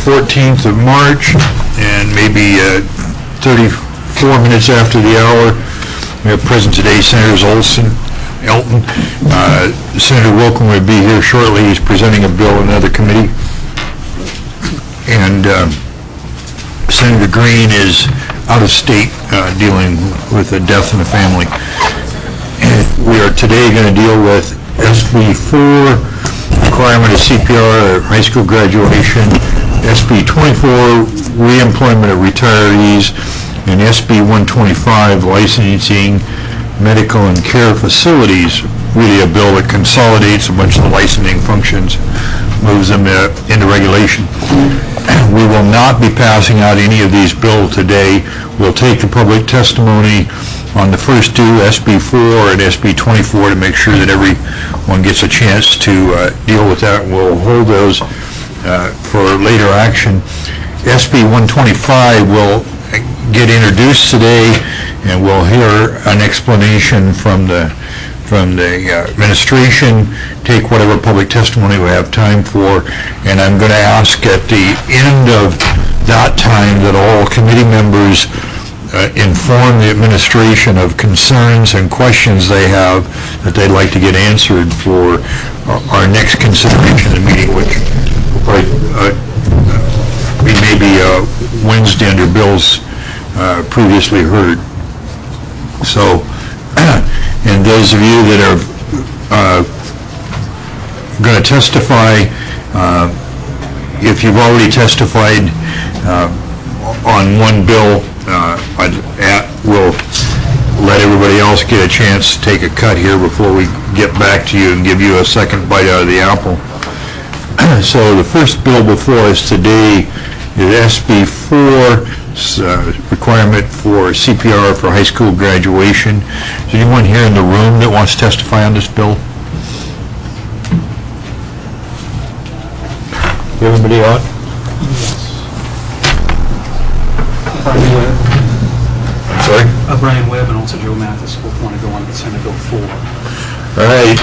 14th of March, and maybe 34 minutes after the hour, we have present today Senators Elton. Senator Wilken will be here shortly. He's presenting a bill in another committee. And Senator Green is out of state dealing with a death in the family. And we are today going to deal with SB 4, requirement of CPR at high school graduation, SB 24, reemployment of retirees, and SB 125, licensing medical and care facilities, really a bill that consolidates a bunch of the licensing functions, moves them into regulation. We will not be passing out any of these bills today. We'll take the public testimony on the first two, SB 4 and SB 24, to make sure that everyone gets a chance to deal with that. We'll hold those for later action. SB 125 will get introduced today, and we'll hear an explanation from the administration, take whatever public testimony we have time for, and I'm going to ask at the end of that time that all committee members inform the administration of concerns and questions they have that they'd like to get answered for our next consideration of the meeting, which will probably maybe Wednesday under bills previously heard. So, and those of you that are going to testify, if you've already testified on one bill, we'll let everybody else get a chance to take a cut here before we get back to you and give you a second bite out of the apple. So the first bill before us today is SB 4, requirement for CPR for high school graduation. Is there anyone here in the room that wants to testify on this bill? Everybody on? Brian Webb. I'm sorry? Brian Webb and also Joe Mathis both want to go on to Senate Bill 4. All right.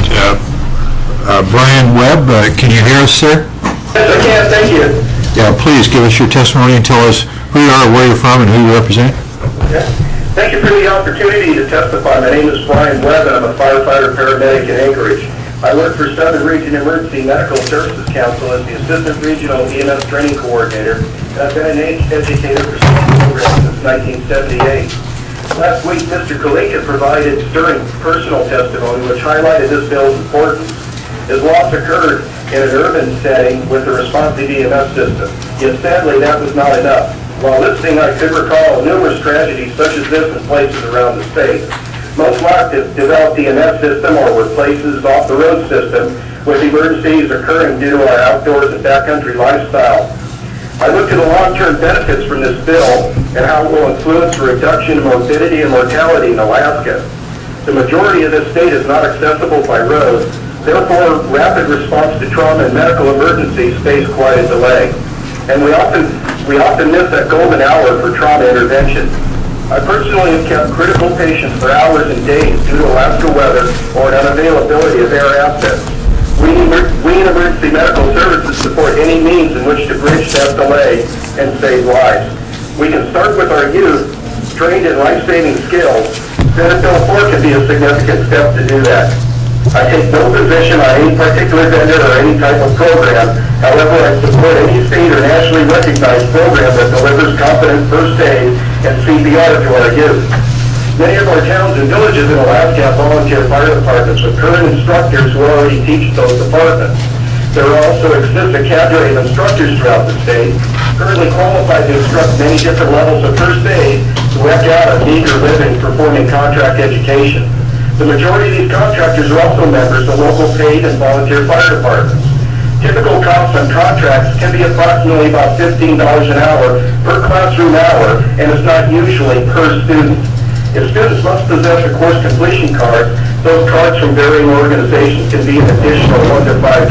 Brian Webb, can you hear us, sir? Yes, I can. Thank you. Yeah, please give us your testimony and tell us who you are, where you're from, and who you represent. Okay. Thank you for the opportunity to testify. My name is Brian Webb, and I'm a firefighter paramedic in Anchorage. I work for Southern Region Emergency Medical Services Council as the Assistant Regional EMS Training Coordinator, and I've been an educator for safety programs since 1978. Last week, Mr. Kalika provided stirring personal testimony which highlighted this bill's importance. His loss occurred in an urban setting with a responsive EMS system, yet sadly that was not enough. While listening, I could recall numerous tragedies such as this in places around the state. Most lacked a developed EMS system or were places off the road system with emergencies occurring due to our outdoors and backcountry lifestyle. I looked at the long-term benefits from this bill and how it will influence the reduction in morbidity and mortality in Alaska. The majority of this state is not accessible by road, therefore rapid response to trauma and medical emergencies face quite a delay. And we often miss that golden hour for trauma intervention. I personally have kept critical patients for hours and days due to Alaska weather or an unavailability of air assets. We in emergency medical services support any means in which to bridge that delay and save lives. We can start with our youth, trained in life-saving skills. Senate Bill 4 can be a significant step to do that. I take no position on any particular vendor or any type of program. However, I support any state or nationally recognized program that delivers competent first aid and CPR to our youth. Many of our towns and villages in Alaska have volunteer fire departments with current instructors who already teach those departments. There also exists a cadre of instructors throughout the state, currently qualified to instruct many different levels of first aid who have got a meager living performing contract education. The majority of these contractors are also members of local paid and volunteer fire departments. Typical costs on contracts can be approximately about $15 an hour per classroom hour, and it's not usually per student. If students must possess a course completion card, those cards from varying organizations can be an additional $1 to $5.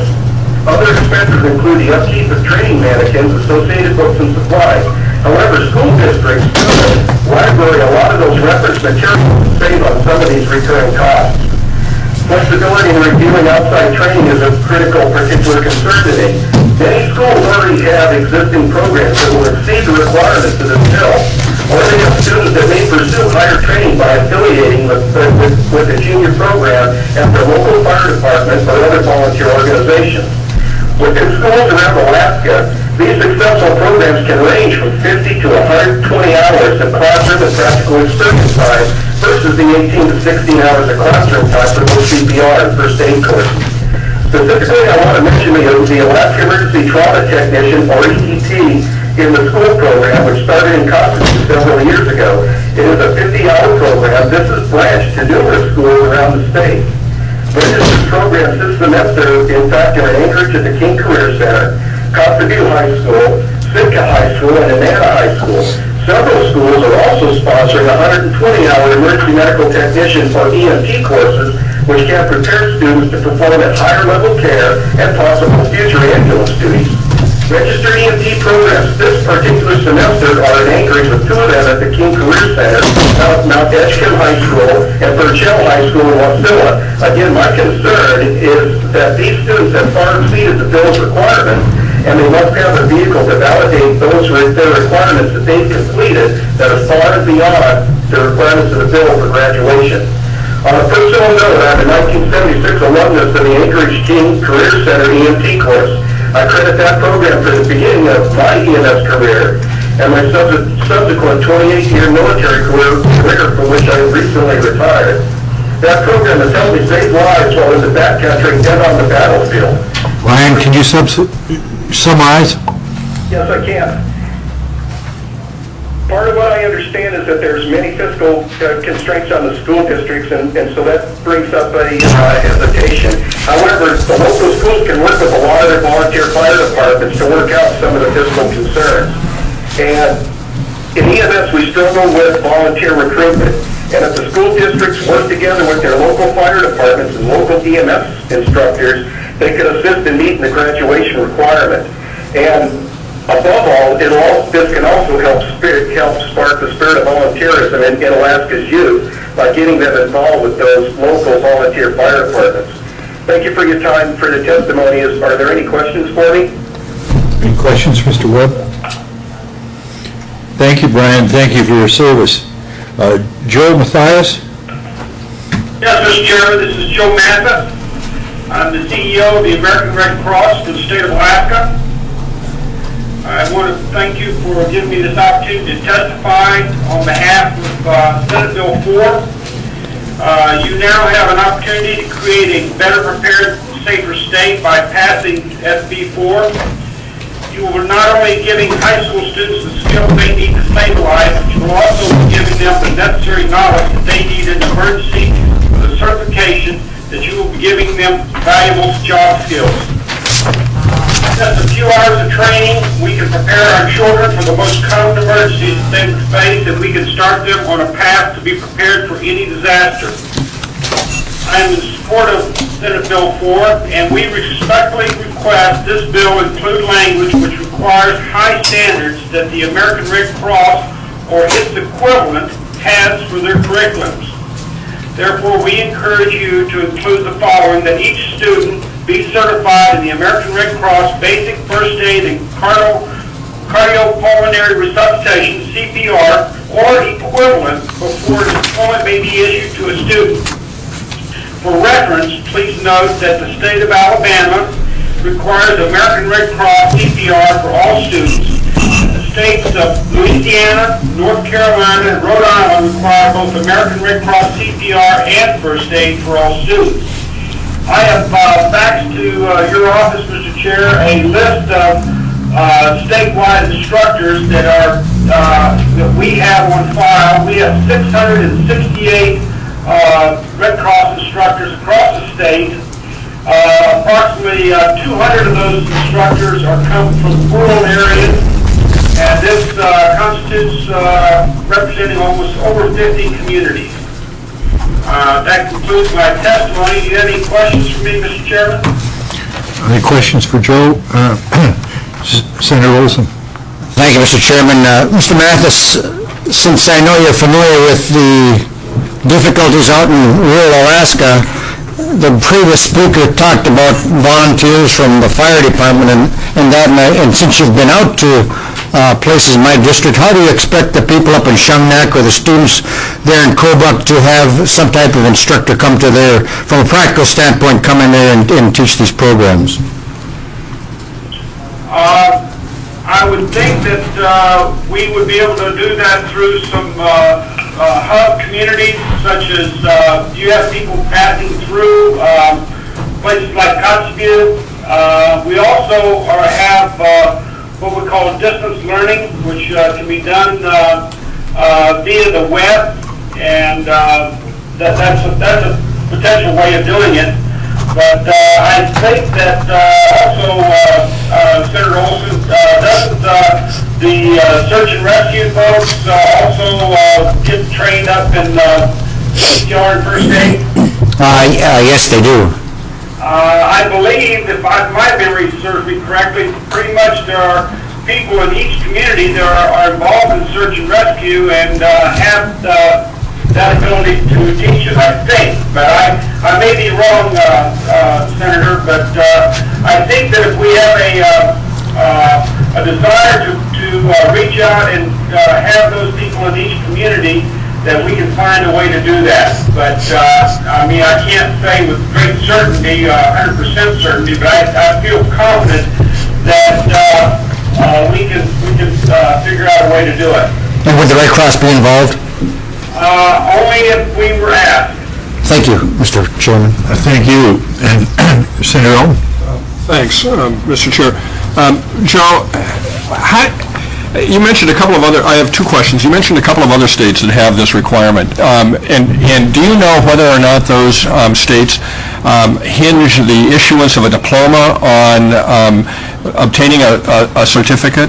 Other expenses include the upkeep of training mannequins, associated books, and supplies. However, school districts, library, a lot of those reference materials save on some of these recurring costs. Flexibility in reviewing outside training is of critical particular concern to me. Many schools already have existing programs that will exceed the requirements of this bill, or they have students that may pursue higher training by affiliating with a junior program at their local fire department or other volunteer organizations. Within schools around Alaska, these successful programs can range from 50 to 120 hours of classroom and practical experience time versus the 18 to 16 hours of classroom time for both CPR and first aid courses. Specifically, I want to mention the Alaska Emergency Trauma Technician, or EET, in the school program, which started in Constance several years ago. It is a 50-hour program. This is branched to numerous schools around the state. Registered programs this semester, in fact, are in Anchorage at the King Career Center, Costa View High School, Sitka High School, and Anana High School. Several schools are also sponsoring 120-hour emergency medical technician, or EMT, courses, which can prepare students to perform at higher level care and possible future ambulance duties. Registered EMT programs this particular semester are in Anchorage, with two of them at the King Career Center, Mount Edgecombe High School, and Burchell High School in Wasilla. Again, my concern is that these students have far exceeded the bill's requirements, and they must have a vehicle to validate those their requirements that they've completed that are far and beyond the requirements of the bill for graduation. On a personal note, I'm a 1976 alumnus of the Anchorage King Career Center EMT course. I credit that program for the beginning of my EMS career and my subsequent 28-year military career from which I recently retired. That program has helped me save lives while in the backcountry and on the battlefield. Ryan, can you summarize? Yes, I can. Part of what I understand is that there's many fiscal constraints on the school districts, and so that brings up a hesitation. However, the local schools can work with a lot of their volunteer fire departments to work out some of the fiscal concerns. And in EMS, we struggle with volunteer recruitment. And if the school districts work together with their local fire departments and local EMS instructors, they can assist in meeting the graduation requirement. And above all, this can also help spark the spirit of volunteerism in Alaska's youth by getting them involved with those local volunteer fire departments. Thank you for your time for the testimony. Are there any questions for me? Any questions, Mr. Webb? Thank you, Brian. Thank you for your service. Joe Mathias? Yes, Mr. Chairman, this is Joe Mathis. I'm the CEO of the American Red Cross for the state of Alaska. I want to thank you for giving me this opportunity to testify on behalf of Senate Bill 4. You now have an opportunity to create a better prepared, safer state by passing SB 4. You will not only giving high school students the skills they need to stabilize, but you will also be giving them the necessary knowledge that they need in emergency for the certification that you will be giving them valuable job skills. Just a few hours of training, we can prepare our children for the most common emergencies that they face, and we can start them on a path to be prepared for any disaster. I am in support of Senate Bill 4, and we respectfully request this bill include language which requires high standards that the American Red Cross or its equivalent has for their curriculums. Therefore, we encourage you to include the following: that each student be certified in the American Red Cross Basic First Aid and Cardiopulmonary Resuscitation, CPR, or equivalent before employment may be issued to a student. For reference, please note that the state of Alabama requires American Red Cross CPR for all students. The states of Louisiana, North Carolina, and Rhode Island require both American Red Cross CPR and First Aid for all students. I have faxed to your office, Mr. Chair, a list of statewide instructors that we have on file. We have 668 Red Cross instructors across the state. Approximately 200 of those instructors are come from rural areas, and this constitutes representing almost over 50 communities. That concludes my testimony. Do you have any questions for me, Mr. Chairman? Any questions for Joe? Senator Olson. Thank you, Mr. Chairman. Mr. Mathis, since I know you're familiar with the difficulties out in rural Alaska, the previous speaker talked about volunteers from the fire department and that, and since you've been out to places in my district, how do you expect the people up in Shungnak or the students there in Kobuk to have some type of instructor come to there, from a practical standpoint, come in there and teach these programs? I would think that we would be able to do that through some hub communities, such as you have people passing through places like Kotzebue. We also have what we call distance learning, which can be done via the web, and that's a potential way of doing it. But I think that also Senator Olson, doesn't the search and rescue folks also get trained up in CPR and first aid? Yes, they do. I believe, if my memory serves me correctly, pretty much there are people in each community that are involved in search and rescue and have that ability to teach it, I think. But I may be wrong, Senator, but I think that if we have a desire to reach out and have those people in each community, that we can find a way to do that. But, I mean, I can't say with great certainty, 100% certainty, but I feel confident that we can figure out a way to do it. And would the Red Cross be involved? Only if we were asked. Thank you, Mr. Chairman. Thank you. And Senator Owen? Thanks, Mr. Chair. Joe, you mentioned a couple of other, I have two questions. You mentioned a couple of other states that have this requirement. And do you know whether or not those states hinge the issuance of a diploma on obtaining a certificate?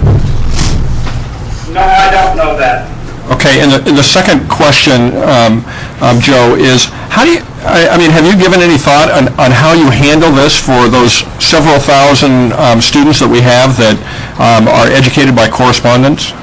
No, I don't know that. Okay, and the second question, Joe, is how do you, I mean, have you given any thought on how you handle this for those several thousand students that we have that are educated by correspondence?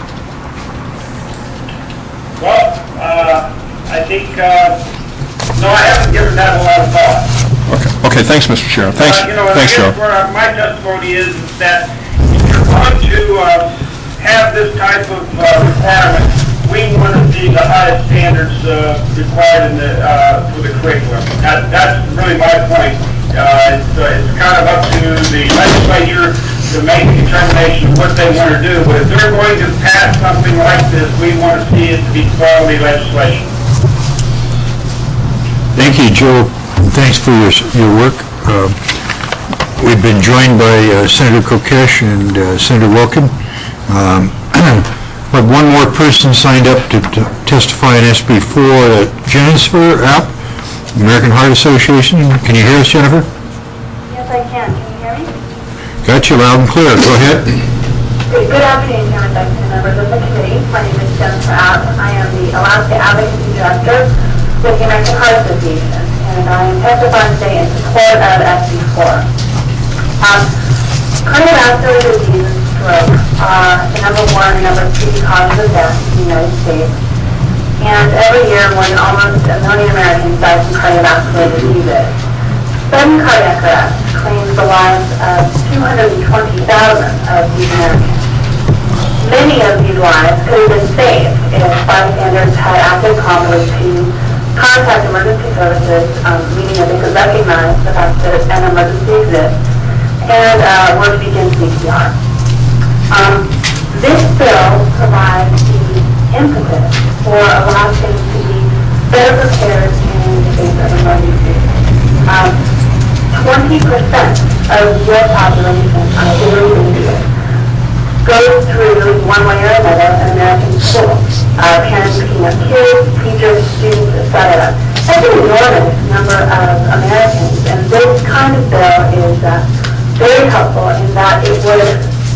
Well, I think, no, I haven't given that a lot of thought. Okay, thanks, Mr. Chair. Thanks, thanks, Joe. Where my testimony is that if you're going to have this type of requirement, we want to see the highest standards required in for the curriculum. That's really my point. It's kind of up to the legislature to make a determination of what they want to do. But if they're going to pass something like this, we want to see it to be quality legislation. Thank you, Joe. Thanks for your work. We've been joined by Senator Kokesh and Senator Wilkin. But one more person signed up to testify in SB4, Jennifer App, American Heart Association. Can you hear us, Jennifer? Yes, I can. Can you hear me? Got you loud and clear. Go ahead. Good afternoon, Chairman Beckman, members of the committee. My name is Jennifer App. I am the Alaska Advocacy Director with the American Heart Association, and I am testifying today in support of SB4. Cardiovascular disease and stroke are the number 1 and number 2 causes of death in the United States. And every year, more than almost 1 million Americans die from cardiovascular diseases. Sudden cardiac arrest claims the lives of 220,000 of these Americans. Many of these lives could have been saved if bystanders had acted promptly to contact emergency services, meaning that they could recognize the fact that an emergency exists and were to begin CPR. This bill provides the impetus for Alaskans to be better prepared in the face of emergency. 20% of your population, I believe, goes through one way or another an American school. Parents picking up kids, teachers, students, etc. That's an enormous number of Americans, and this kind of bill is very helpful in that it would,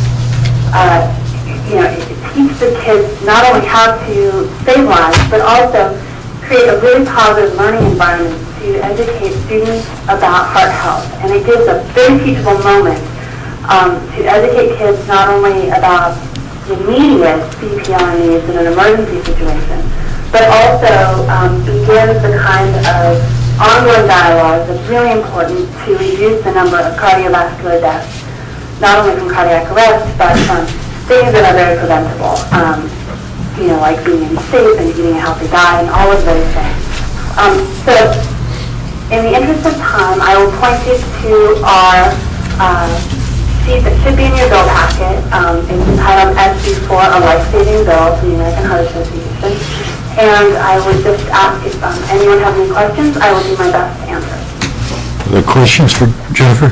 teach the kids not only how to save lives, but also create a really positive learning environment to educate students about heart health. And it gives a very teachable moment to educate kids not only about the immediate CPR needs in an emergency situation, but also begins the kind of ongoing dialogue that's really important to reduce the number of cardiovascular deaths, not only from cardiac arrest, but from things that are very preventable, like being safe and eating a healthy diet and all of those things. So in the interest of time, I will point you to our sheet that should be in your bill packet. It's entitled SB4, a life-saving bill from the American Heart Association. And I would just ask if anyone has any questions, I will do my best to answer. Other questions for Jennifer?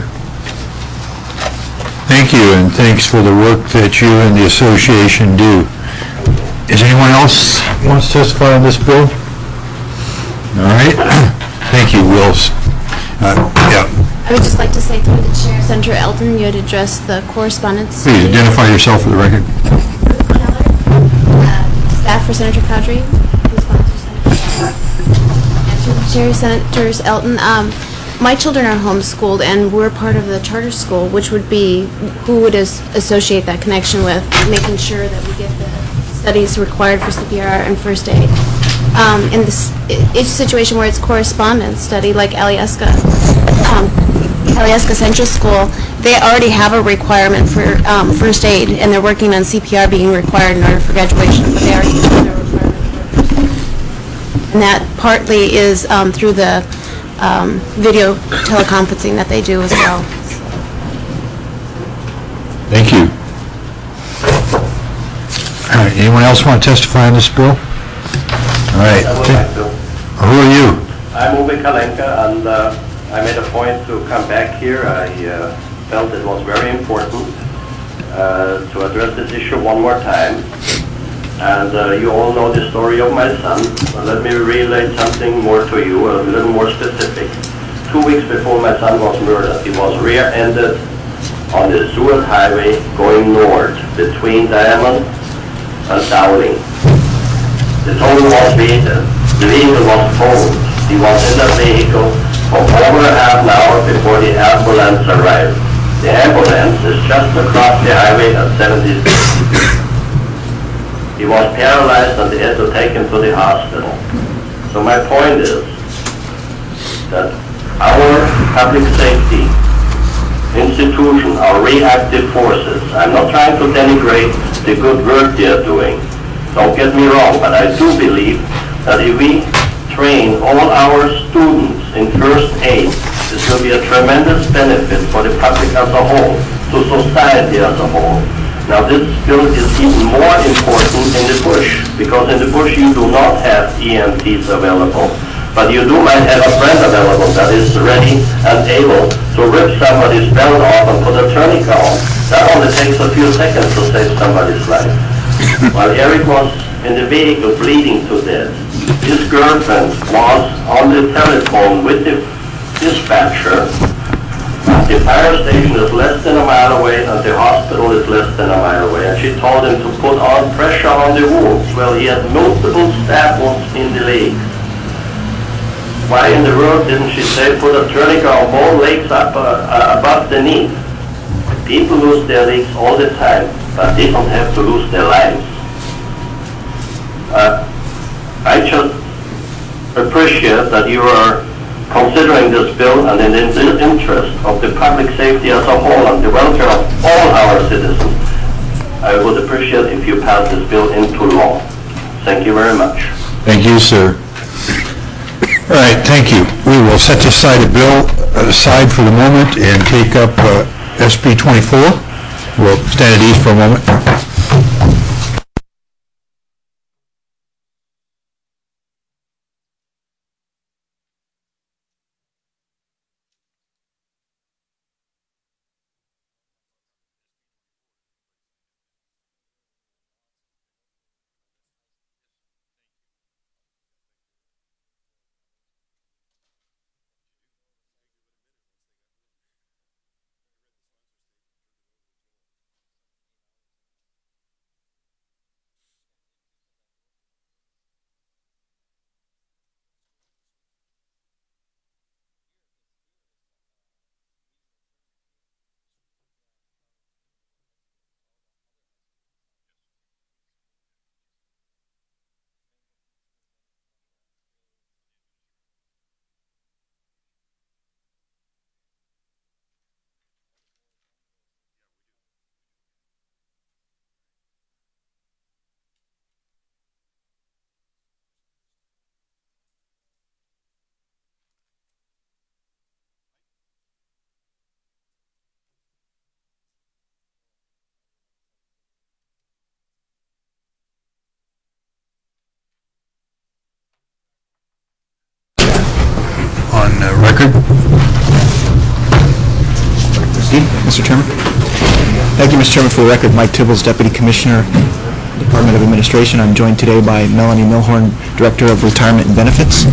Thank you, and thanks for the work that you and the association do. Is anyone else wants to testify on this bill? All right. Thank you, Wills. Yeah. I would just like to say through the chair, Senator Elton, you had addressed the correspondence. Please identify yourself for the record. Staff for Senator Cowdery. Chair, Senators Elton, my children are homeschooled, and we're part of the charter school, which would be who would associate that connection with making sure that we get the studies required for CPR and first aid. In each situation where it's correspondence study, like Alyeska Central School, they already have a requirement for first aid, and they're working on CPR being required in order for graduation, but they already have their requirement. And that partly is through the video teleconferencing that they do as well. Thank you. All right, anyone else want to testify on this bill? All right. Who are you? I'm Uwe Kalenka, and I made a point to come back here. I felt it was very important to address this issue one more time. And you all know the story of my son. Let me relate something more to you, a little more specific. 2 weeks before my son was murdered, he was rear-ended on the Seward Highway going north between Diamond and Dowling. The total was beaten. The vehicle was towed. He was in the vehicle for over a half an hour before the ambulance arrived. The ambulance is just across the highway at 76. He was paralyzed and they had to take him to the hospital. So my point is that our public safety institution, our reactive forces, I'm not trying to denigrate the good work they are doing. Don't get me wrong, but I do believe that if we train all our students in first aid, this will be a tremendous benefit for the public as a whole, to society as a whole. Now this bill is even more important in the bush, because in the bush you do not have EMTs available, but you might have a friend available that is ready and able to rip somebody's belt off and put a tourniquet on. That only takes a few seconds to save somebody's life. While Eric was in the vehicle bleeding to death, his girlfriend was on the telephone with the dispatcher. The fire station is less than a mile away and the hospital is less than a mile away. And she told him to put on pressure on the wounds. Well, he had multiple stab wounds in the leg. Why in the world didn't she say put a tourniquet on both legs up above the knee? People lose their legs all the time, but they don't have to lose their lives. I just appreciate that you are considering this bill and in the interest of the public safety as a whole and the welfare of all our citizens. I would appreciate if you pass this bill into law. Thank you very much. Thank you, sir. All right, thank you. We will set aside a bill aside for the moment and take up SB 24. We'll stand at ease for a moment. Mr. Chairman. Thank you, Mr. Chairman. For the record, Mike Tibbles, Deputy Commissioner, Department of Administration. I'm joined today by Melanie Milhorn, Director of Retirement and Benefits.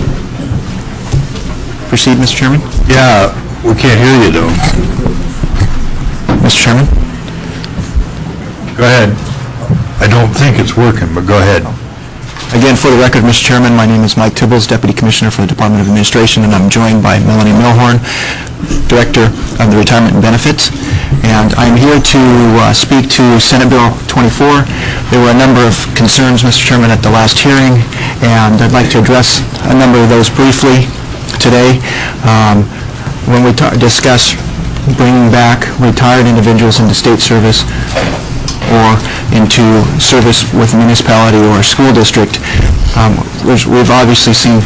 Proceed, Mr. Chairman. Yeah, we can't hear you, though. Mr. Chairman. Go ahead. I don't think it's working, but go ahead. Again, for the record, Mr. Chairman, my name is Mike Tibbles, Deputy Commissioner for the Department of Administration, and I'm joined by Melanie Milhorn, Director of the Retirement and Benefits. And I'm here to speak to Senate Bill 24. There were a number of concerns, Mr. Chairman, at the last hearing, and I'd like to address a number of those briefly today. When we discuss bringing back retired individuals into state service or into service with a municipality or a school district, we've obviously seen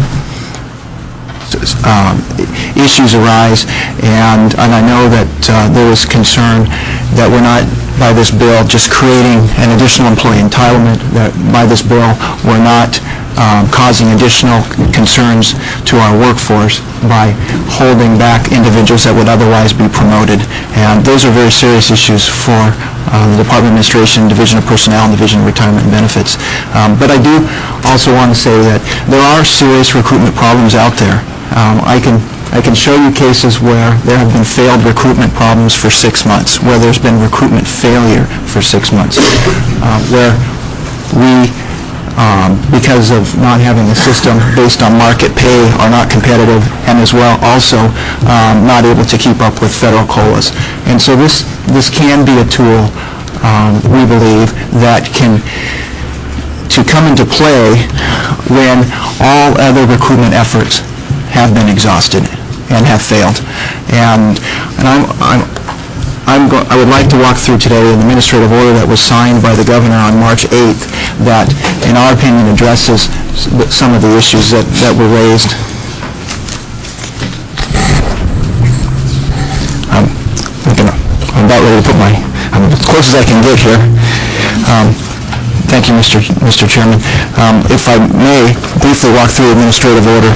issues arise, and I know that there was concern that we're not, by this bill, just creating an additional employee entitlement, that by this bill we're not causing additional concerns to our workforce by holding back individuals that would otherwise be promoted. And those are very serious issues for the Department of Administration, Division of Personnel, and Division of Retirement and Benefits. But I do also want to say that there are serious recruitment problems out there. I can show you cases where there have been failed recruitment problems for 6 months, where there's been recruitment failure for 6 months, where we, because of not having a system based on market pay, are not competitive, and as well also not able to keep up with federal COLAs. And so this can be a tool, we believe, that can come into play when all other recruitment efforts have been exhausted and have failed. And I would like to walk through today an administrative order that was signed by the governor on March 8th that, in our opinion, addresses some of the issues that were raised. I'm about ready to put I'm as close as I can get here. Thank you, Mr. Chairman. If I may briefly walk through the administrative order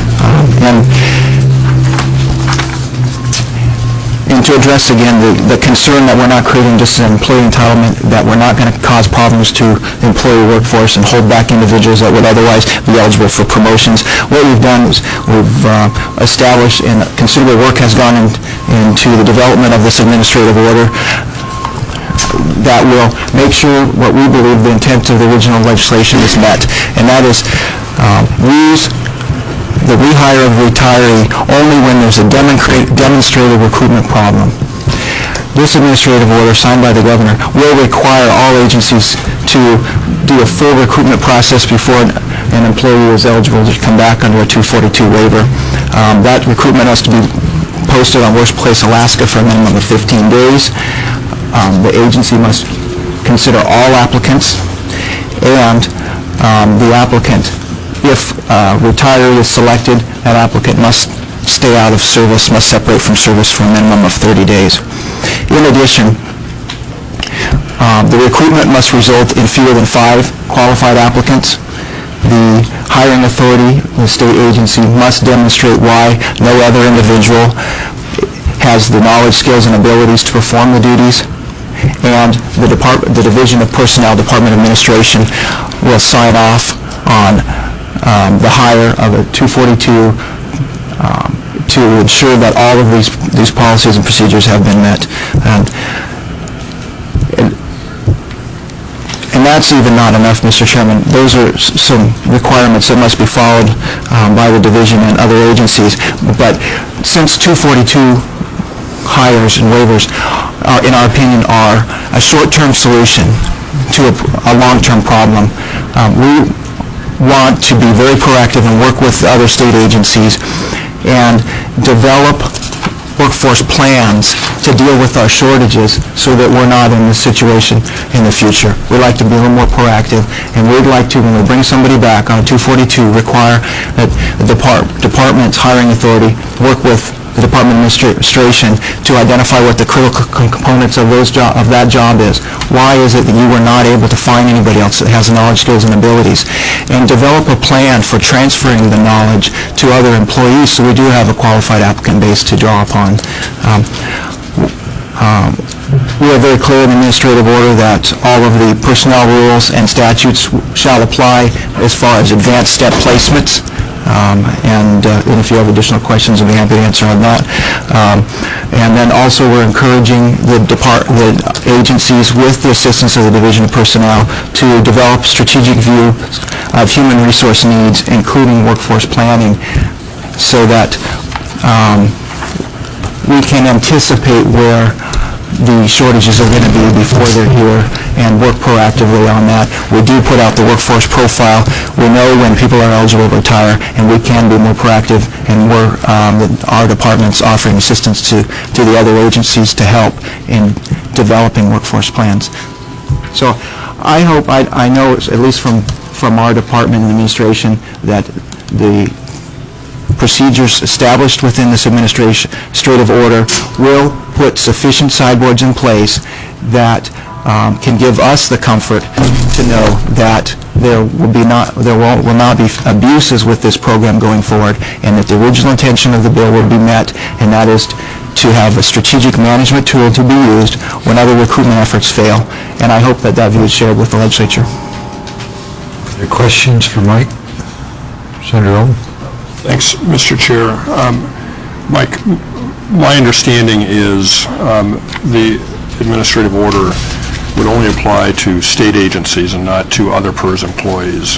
and to address again the concern that we're not creating just an employee entitlement, that we're not going to cause problems to the employee workforce and hold back individuals that would otherwise be eligible for promotions. What we've done is we've established, and considerable work has gone into the development of this administrative order that will make sure what we believe the intent of the original legislation is met, and that is use the rehire of a retiree only when there's a demonstrated recruitment problem. This administrative order signed by the governor will require all agencies to do a full recruitment process before an employee is eligible to come back under a 242 waiver. That recruitment has to be posted on Workplace Alaska for a minimum of 15 days. The agency must consider all applicants, and the applicant, if a retiree is selected, that applicant must stay out of service, must separate from service for a minimum of 30 days. In addition, the recruitment must result in fewer than 5 qualified applicants. The hiring authority, the state agency, must demonstrate why no other individual has the knowledge, skills, and abilities to perform the duties. And the Division of Personnel, Department of Administration, will sign off on the hire of a 242 to ensure that all of these policies and procedures have been met. And that's even not enough, Mr. Chairman. Those are some requirements that must be followed by the division and other agencies. But since 242 hires and waivers, in our opinion, are a short-term solution to a long-term problem, we want to be very proactive and work with other state agencies and develop workforce plans to deal with our shortages so that we're not in this situation in the future. We'd like to be a little more proactive, and we'd like to, when we bring somebody back on a 242, require that the department's hiring authority work with the Department of Administration to identify what the critical components of that job is. Why is it that you were not able to find anybody else that has the knowledge, skills, and abilities? And develop a plan for transferring the knowledge to other employees so we do have a qualified applicant base to draw upon. We are very clear in the administrative order that all of the personnel rules and statutes shall apply as far as advanced step placements. And if you have additional questions, I'll be happy to answer on that. And then also we're encouraging the agencies with the assistance of the Division of Personnel to develop strategic view of human resource needs, including workforce planning, so that we can anticipate where the shortages are going to be before they're here and work proactively on that. We do put out the workforce profile. We know when people are eligible to retire, and we can be more proactive, and our department's offering assistance to the other agencies to help in developing workforce plans. So I hope, I know at least from our department and administration that the procedures established within this administrative order will put sufficient sideboards in place that can give us the comfort to know that there will not be abuses with this program going forward, and that the original intention of the bill will be met, and that is to have a strategic management tool to be used when other recruitment efforts fail. And I hope that view is shared with the legislature. Any questions for Mike? Senator Owen? Thanks, Mr. Chair. Mike, my understanding is the administrative order would only apply to state agencies and not to other PERS employees.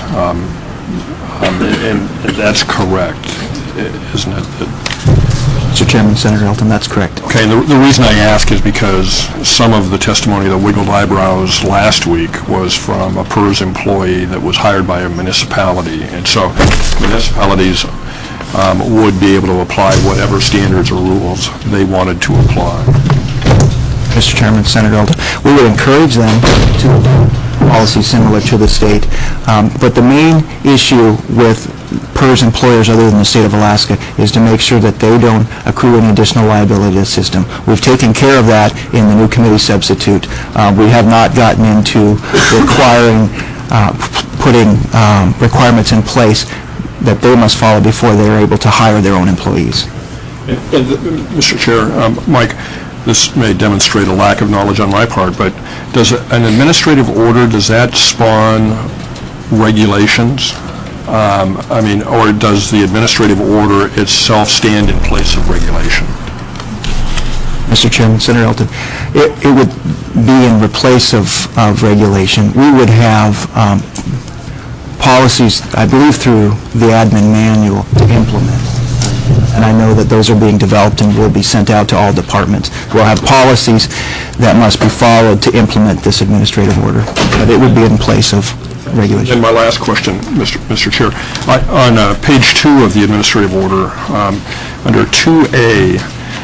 And that's correct, isn't it? Mr. Chairman, Senator Elton, that's correct. Okay, and the reason I ask is because some of the testimony that wiggled eyebrows last week was from a PERS employee that was hired by a municipality, and so municipalities would be able to apply whatever standards or rules they wanted to apply. Mr. Chairman, Senator Elton, we would encourage them to adopt policies similar to the state, but the main issue with PERS employers other than the state of Alaska is to make sure that they don't accrue any additional liability to the system. We've taken care of that in the new committee substitute. We have not gotten into putting requirements in place that they must follow before they're able to hire their own employees. Mr. Chair, Mike, this may demonstrate a lack of knowledge on my part, but does an administrative order, does that spawn regulations? Or does the administrative order itself stand in place of regulation? Mr. Chairman, Senator Elton, it would be in replace of regulation. We would have policies, I believe, through the admin manual to implement. And I know that those are being developed and will be sent out to all departments. We'll have policies that must be followed to implement this administrative order, but it would be in place of regulation. And my last question, Mr. Chair, on page 2 of the administrative order, under 2A,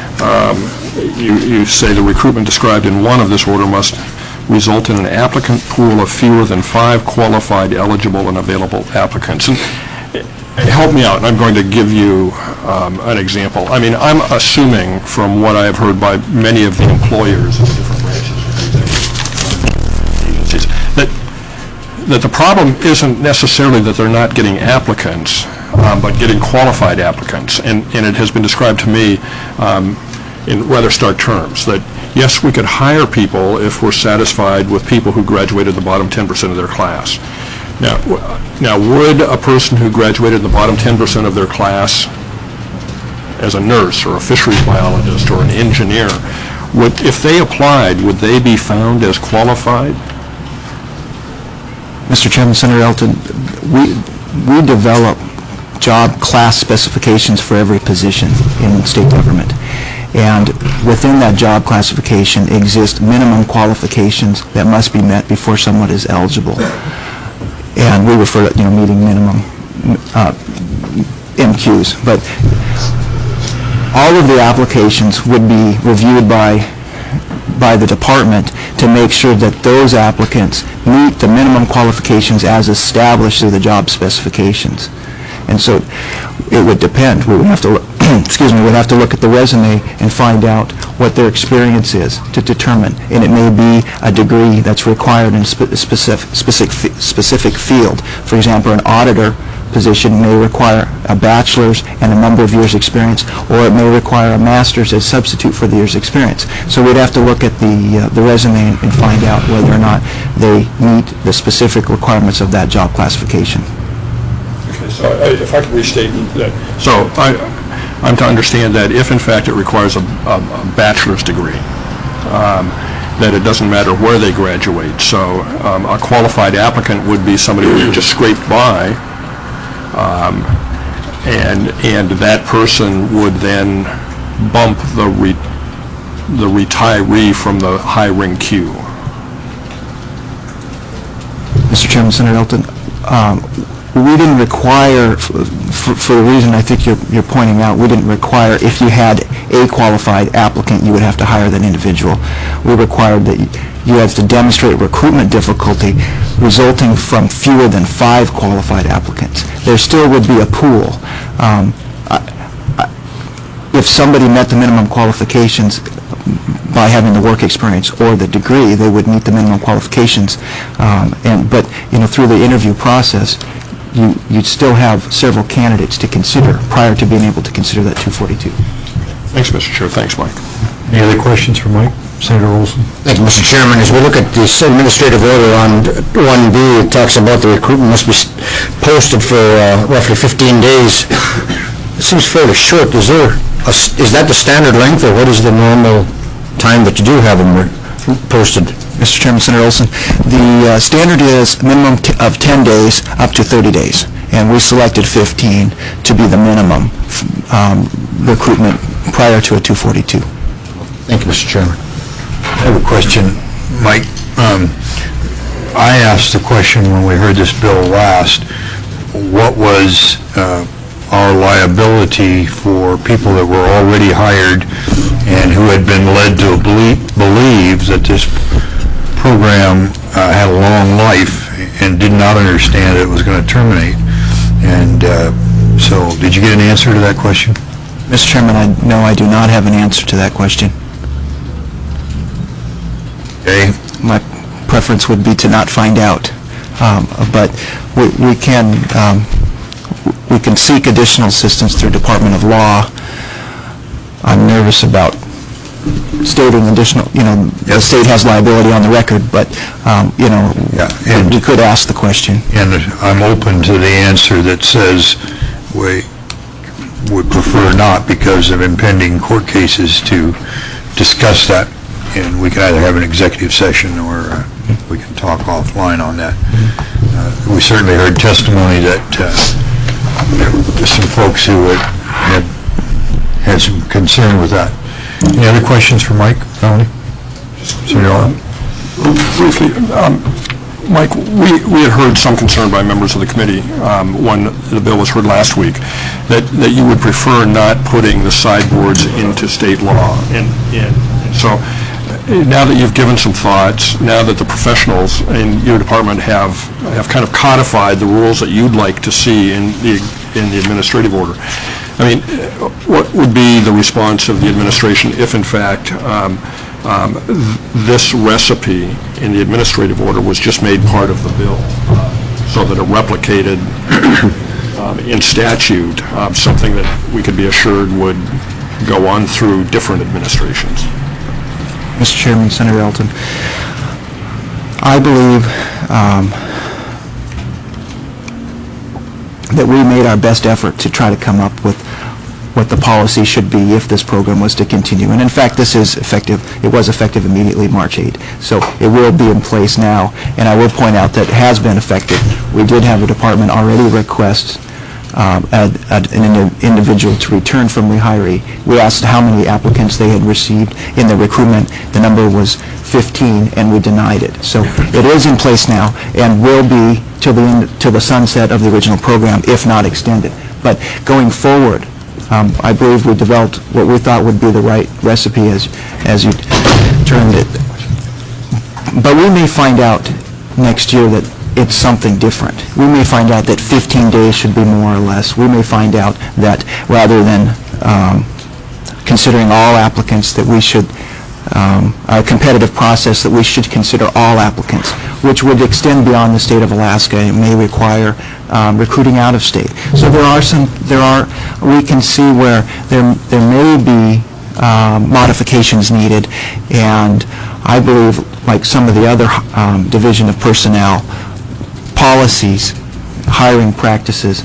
you say the recruitment described in 1 of this order must result in an applicant pool of fewer than 5 qualified, eligible, and available applicants. And help me out, and I'm going to give you an example. I'm assuming from what I have heard by many of the employers in the different branches of agencies that the problem isn't necessarily that they're not getting applicants, but getting qualified applicants. And it has been described to me in rather stark terms that, yes, we could hire people if we're satisfied with people who graduated the bottom 10% of their class. Now, would a person who graduated the bottom 10% of their class as a nurse or a fisheries biologist or an engineer, if they applied, would they be found as qualified? Mr. Chairman, Senator Elton, we develop job class specifications for every position in state government. And within that job classification exist minimum qualifications that must be met before someone is eligible. And we refer to meeting minimum MQs. But all of the applications would be reviewed by the department to make sure that those applicants meet the minimum qualifications as established through the job specifications. And so it would depend. We would have to, we'd have to look at the resume and find out what their experience is to determine. And it may be a degree that's required in a specific field. For example, an auditor position may require a bachelor's and a number of years' experience, or it may require a master's as substitute for the year's experience. So we'd have to look at the resume and find out whether or not they meet the specific requirements of that job classification. Okay, so if I could restate that. So I'm to understand that if in fact it requires a bachelor's degree, that it doesn't matter where they graduate. So a qualified applicant would be somebody who just scraped by, and that person would then bump the retiree from the hiring queue. Mr. Chairman, Senator Elton, we didn't require, for the reason I think you're pointing out, we didn't require if you had a qualified applicant, you would have to hire that individual. We required that you had to demonstrate recruitment difficulty resulting from fewer than 5 qualified applicants. There still would be a pool. If somebody met the minimum qualifications by having the work experience or the degree, they would meet the minimum qualifications. But through the interview process, you'd still have several candidates to consider prior to being able to consider that 242. Thanks, Mr. Chair. Thanks, Mike. Any other questions for Mike? Senator Olson? Thank you, Mr. Chairman. As we look at this administrative order on 1B, it talks about the recruitment must be posted for roughly 15 days. It seems fairly short. Is that the standard length, or what is the normal time that you do have them posted? Mr. Chairman, Senator Olson, the standard is minimum of 10 days up to 30 days, and we selected 15 to be the minimum recruitment prior to a 242. Thank you, Mr. Chairman. I have a question, Mike. I asked the question when we heard this bill last, what was our liability for people that were already hired and who had been led to believe that this program had a long life and did not understand it was going to terminate. And so did you get an answer to that question? Mr. Chairman, no, I do not have an answer to that question. Okay. My preference would be to not find out, but we can seek additional assistance through Department of Law. I'm nervous about stating additional, the state has liability on the record, but, you could ask the question. And I'm open to the answer that says we would prefer not because of impending court cases to discuss that. And we can either have an executive session or we can talk offline on that. We certainly heard testimony that some folks who had some concern with that. Any other questions for Mike? Briefly, Mike, we had heard some concern by members of the committee when the bill was heard last week that you would prefer not putting the sideboards into state law. And so now that you've given some thoughts, now that the professionals in your department have kind of codified the rules that you'd like to see in the administrative order, I mean, what would be the response of the administration if, in fact, this recipe in the administrative order was just made part of the bill so that it replicated in statute something that we could be assured would go on through different administrations? Mr. Chairman, Senator Elton, I believe that we made our best effort to try to come up with what the policy should be if this program was to continue. And in fact, this is effective. It was effective immediately March 8. So it will be in place now. And I will point out that it has been effective. We did have a department already request an individual to return from rehiree. We asked how many applicants they had received in the recruitment. The number was 15, and we denied it. So it is in place now and will be till the sunset of the original program, if not extended. But going forward, I believe we developed what we thought would be the right recipe, as you termed it. But we may find out next year that it's something different. We may find out that 15 days should be more or less. We may find out that rather than considering all applicants, that we should, a competitive process, that we should consider all applicants, which would extend beyond the state of Alaska. It may require recruiting out of state. So we can see where there may be modifications needed, and I believe, like some of the other Division of Personnel policies, hiring practices,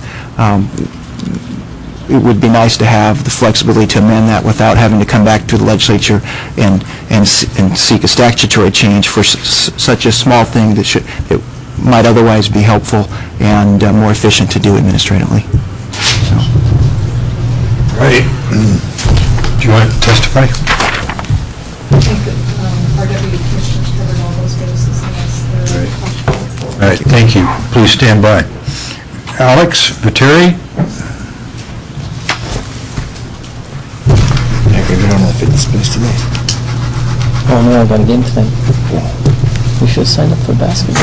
it would be nice to have the flexibility to amend that without having to come back to the legislature and seek a statutory change for such a small thing that might otherwise be helpful and more efficient to do administratively. So. Right. Do you want to testify? I think that our deputy commissioners covered all those bases, unless there are questions. All right, thank you. Please stand by. Alex Viteri? I don't know if it's supposed to be. Oh no, I got a game tonight. We should have signed up for basketball.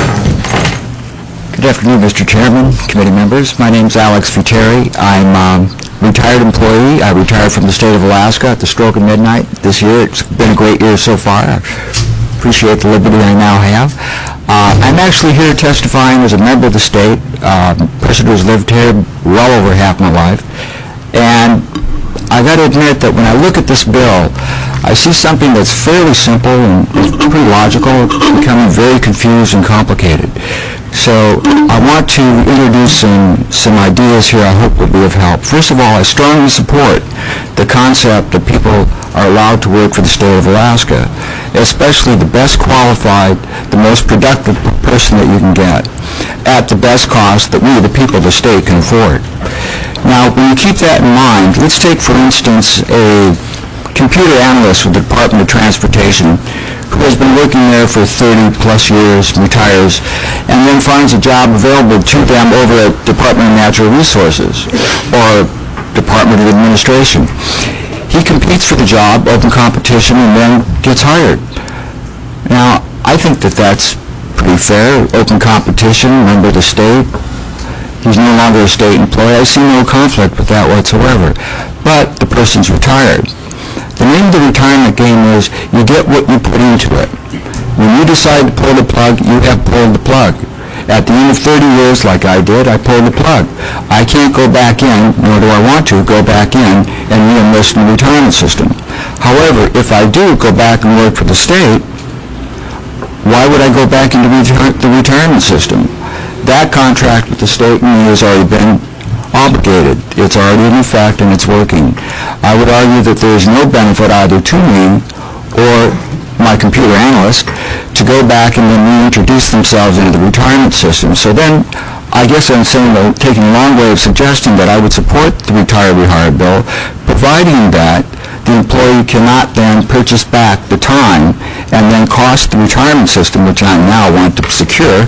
Good afternoon, Mr. Chairman, committee members. My name's Alex Viteri. I'm a retired employee. I retired from the state of Alaska at the stroke of midnight this year. It's been a great year so far. I appreciate the liberty I now have. I'm actually here testifying as a member of the state, person who's lived here well over half my life. And I got to admit that when I look at this bill, I see something that's fairly simple and pretty logical. It's becoming very confused and complicated. So I want to introduce some ideas here I hope will be of help. First of all, I strongly support the concept that people are allowed to work for the state of Alaska, especially the best qualified, the most productive person that you can get at the best cost that we, the people of the state, can afford. Now, when you keep that in mind, let's take, for instance, a computer analyst with the Department of Transportation who has been working there for 30-plus years, retires, and then finds a job available to them over at Department of Natural Resources or Department of Administration. He competes for the job, open competition, and then gets hired. Now, I think that that's pretty fair, open competition, member of the state. He's no longer a state employee. I see no conflict with that whatsoever. But the person's retired. The name of the retirement game is you get what you put into it. When you decide to pull the plug, you have pulled the plug. At the end of 30 years, like I did, I pulled the plug. I can't go back in, nor do I want to go back in and re-enlist in the retirement system. However, if I do go back and work for the state, why would I go back into the retirement system? That contract with the state and me has already been obligated. It's already in effect and it's working. I would argue that there is no benefit either to me or my computer analyst to go back and then reintroduce themselves into the retirement system. So then, I guess I'm saying, taking a long way of suggesting that I would support the Retire Rehire bill, providing that the employee cannot then purchase back the time and then cost the retirement system, which I now want to secure,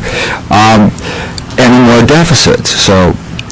any more deficits. So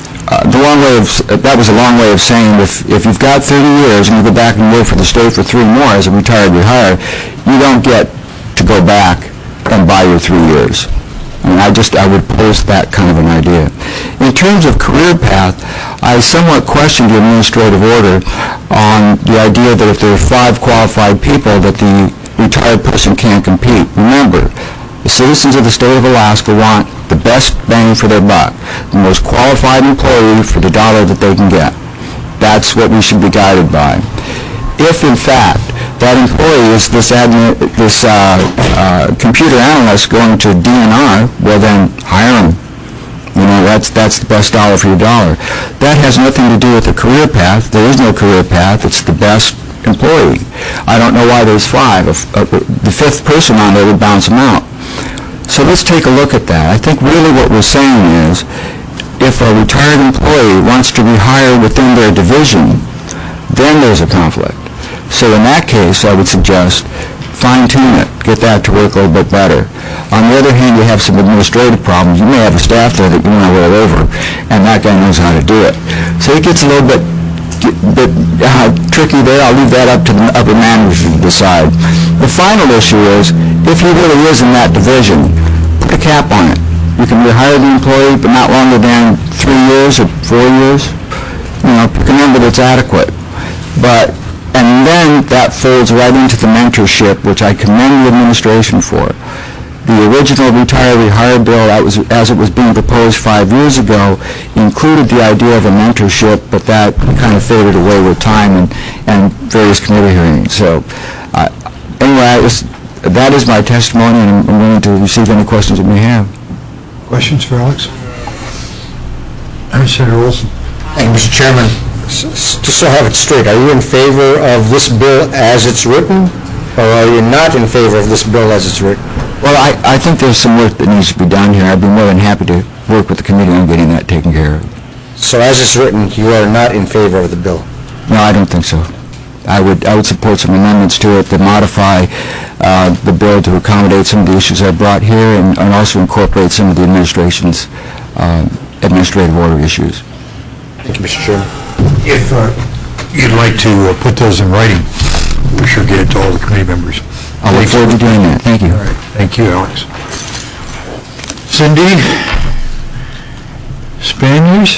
that was a long way of saying if you've got 30 years and you go back and work for the state for 3 more as a retired rehire, you don't get to go back and buy your 3 years. I mean, I would pose that kind of an idea. In terms of career path, I somewhat questioned the administrative order on the idea that if there are 5 qualified people that the retired person can't compete. Remember, the citizens of the state of Alaska want the best bang for their buck, the most qualified employee for the dollar that they can get. That's what we should be guided by. If, in fact, that employee is this computer analyst going to DNR, well then, hire him. You know, that's the best dollar for your dollar. That has nothing to do with the career path. There is no career path. It's the best employee. I don't know why there's 5. The 5th person on there would bounce them out. So let's take a look at that. I think really what we're saying is if a retired employee wants to rehire within their division, then there's a conflict. So in that case, I would suggest fine-tune it, get that to work a little bit better. On the other hand, you have some administrative problems. You may have a staff there that you want to roll over, and that guy knows how to do it. So it gets a little bit tricky there. I'll leave that up to the upper management to decide. The final issue is, if he really is in that division, put a cap on it. you can rehire the employee, but not longer than 3 years or 4 years. Pick a number that's adequate. And then that folds right into the mentorship, which I commend the administration for. The original retire-rehire bill, as it was being proposed 5 years ago, included the idea of a mentorship, but that kind of faded away with time and various committee hearings. So, anyway, that is my testimony, and I'm willing to receive any questions you may have. Questions for Alex? Senator Olson. Thank you, Mr. Chairman. Just so I have it straight, are you in favor of this bill as it's written, or are you not in favor of this bill as it's written? Well, I think there's some work that needs to be done here. I'd be more than happy to work with the committee on getting that taken care of. So as it's written, you are not in favor of the bill? No, I don't think so. I would support some amendments to it that modify the bill to accommodate some of the issues I brought here and also incorporate some of the administration's administrative order issues. Thank you, Mr. Chairman. If you'd like to put those in writing, we should get it to all the committee members. I look forward to doing that. Thank you. All right. Thank you, Alex. Cindy Spaniers?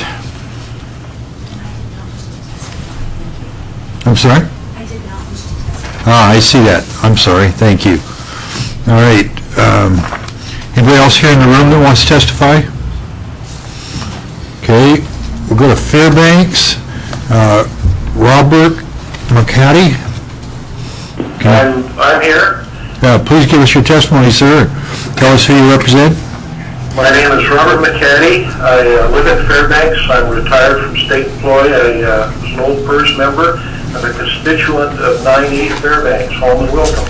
I'm sorry? I did not. I see that. I'm sorry. Thank you. All right. Anybody else here in the room that wants to testify? Okay. We'll go to Fairbanks. Robert McCaddy. I'm here. Please give us your testimony, sir. Tell us who you represent. My name is Robert McCaddy. I live in Fairbanks. I'm retired from state employee. I was an old PERS member. I'm a constituent of 9E Fairbanks. Home and welcome.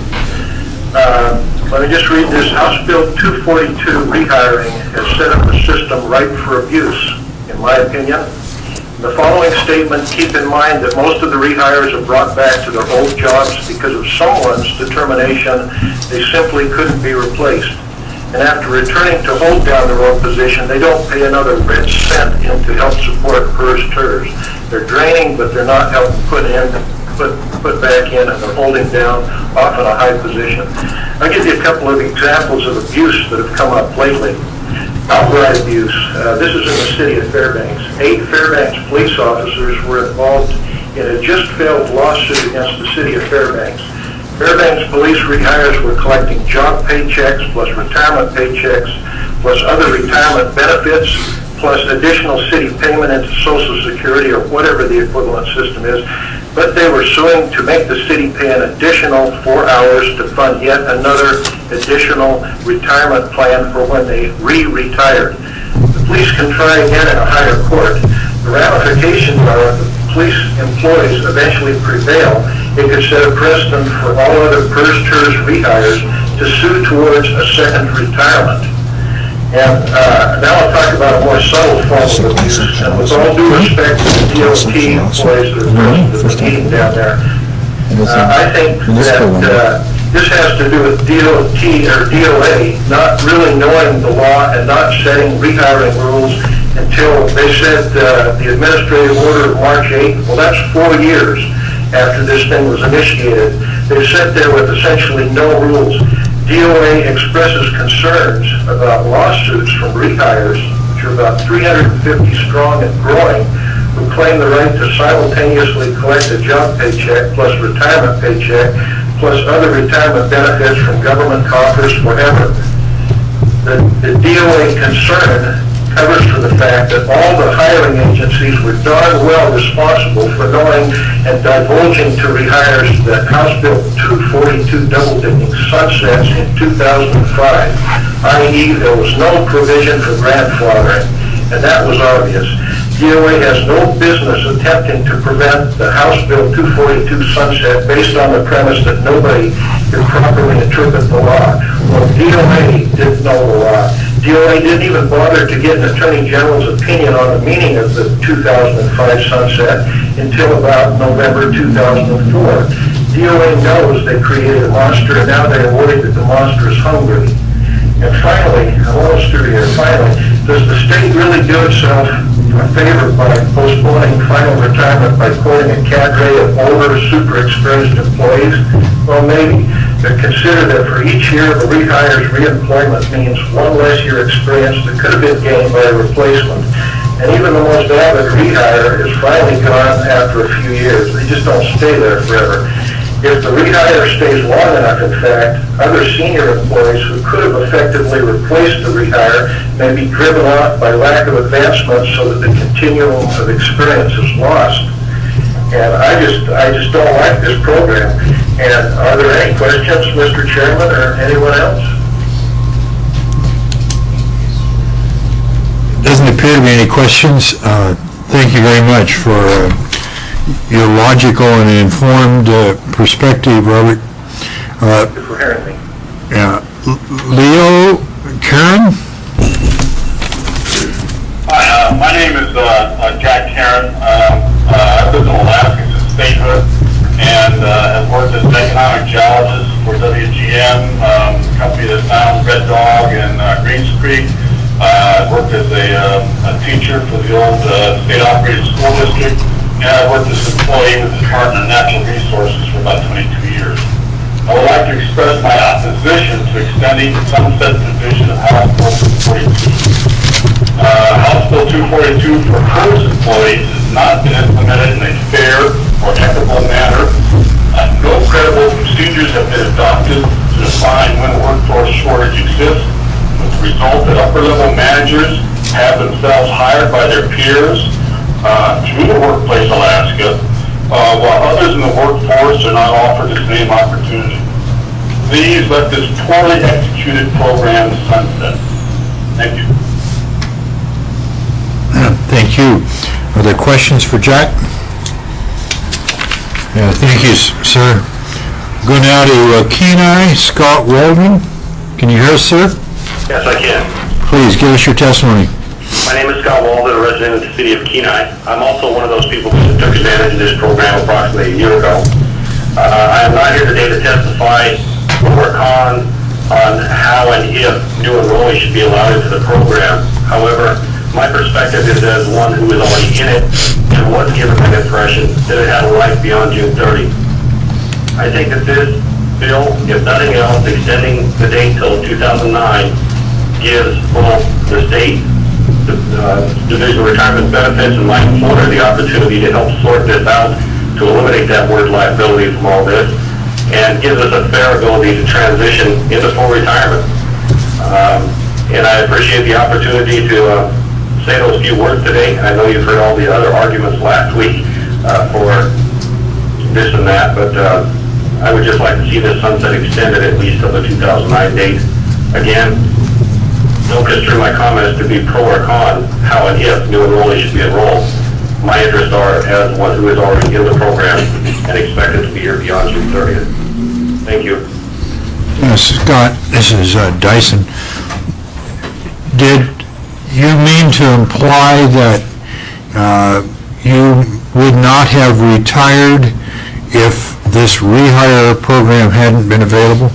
Let me just read this. House Bill 242 rehiring has set up a system ripe for abuse, in my opinion. The following statement, keep in mind that most of the rehires are brought back to their old jobs because of someone's determination they simply couldn't be replaced. And after returning to hold down their old position, they don't pay another red cent in to help support PERS-TERS. They're draining, but they're not helping put back in, and they're holding down often a high position. I'll give you a couple of examples of abuse that have come up lately. Outright abuse. This is in the city of Fairbanks. 8 Fairbanks police officers were involved in a just-failed lawsuit against the city of Fairbanks. Fairbanks police rehires were collecting job paychecks, plus retirement paychecks, plus other retirement benefits, plus additional city payment into Social Security or whatever the equivalent system is. But they were suing to make the city pay an additional 4 hours to fund yet another additional retirement plan for when they re-retired. The police can try again in a higher court. The ramifications are if the police employees eventually prevail, it could set a precedent for all other PERS-TERS rehires to sue towards a second retirement. And now I'll talk about a more subtle form of abuse. And with all due respect to the DOT employees that are present at the meeting down there, I think that this has to do with DOT or DOA not really knowing the law and not setting rehiring rules until they said the administrative order of March 8th. Well, that's 4 years after this thing was initiated. They sat there with essentially no rules. DOA expresses concerns about lawsuits from rehires, which are about 350 strong and growing, who claim the right to simultaneously collect a job paycheck plus retirement paycheck plus other retirement benefits from government coffers forever. The DOA concern covers for the fact that all the hiring agencies were darn well responsible for knowing and divulging to rehires that House Bill 242 double-dipping sunsets in 2005, i.e. there was no provision for grandfathering, and that was obvious. DOA has no business attempting to prevent the House Bill 242 sunset based on the premise that nobody can properly interpret the law. Well, DOA didn't know the law. DOA didn't even bother to get an Attorney General's opinion on the meaning of the 2005 sunset until about November 2004. DOA knows they created a monster, and now they're worried that the monster is hungry. And finally, I'm almost through here, finally, does the state really do itself a favor by postponing final retirement by courting a cadre of older, super experienced employees? Well, maybe. consider that for each year of a rehire's reemployment means one less year experience that could have been gained by a replacement. And even the most avid rehire is finally gone after a few years. They just don't stay there forever. If the rehire stays long enough, in fact, other senior employees who could have effectively replaced the rehire may be driven off by lack of advancement so that the continuum of experience is lost. And I just don't like this program. And are there any questions, Mr. Chairman, or anyone else? Doesn't appear to be any questions. Thank you very much for your logical and informed perspective, Robert. For hearing me. Leo, Karen? Hi, my name is Jack Karen. I've lived in Alaska since statehood and have worked as an economic geologist for WGN, a company that's now Red Dog and Greens Creek. I worked as a teacher for the old state-operated school district, and I worked as an employee with the Department of Natural Resources for about 22 years. I would like to express my opposition to extending the sunset provision of House Bill 242. House Bill 242 for Congress employees has not been implemented in a fair or equitable manner. No credible procedures have been adopted to define when a workforce shortage exists, with the result that upper-level managers have themselves hired by their peers through the Workplace Alaska, while others in the workforce are not offered the same opportunity. Please let this poorly executed program sunset. Thank you. Thank you. Are there questions for Jack? Thank you, sir. Go now to Kenai, Scott Waldron. Can you hear us, sir? Yes, I can. Please give us your testimony. My name is Scott Walden, a resident of the city of Kenai. I'm also one of those people who took advantage of this program approximately a year ago. I am not here today to testify or con on how and if new enrollees should be allowed into the program. However, my perspective is as one who is already in it and was given an impression that it had a life beyond June 30. I think that this bill, if nothing else, extending the date till 2009, gives both the state, the Division of Retirement Benefits, and my employer the opportunity to help sort this out, to eliminate that word liability from all this, and gives us a fair ability to transition into full retirement. And I appreciate the opportunity to say those few words today. I know you've heard all the other arguments last week for this and that, but I would just like to see this sunset extended at least till the 2009 date. Again, don't construe my comments to be pro or con how and if new enrollees should be enrolled. My interests are as one who is already in the program and expected to be here beyond June 30th. Thank you. Scott, this is Dyson. Did you mean to imply that you would not have retired if this rehire program hadn't been available?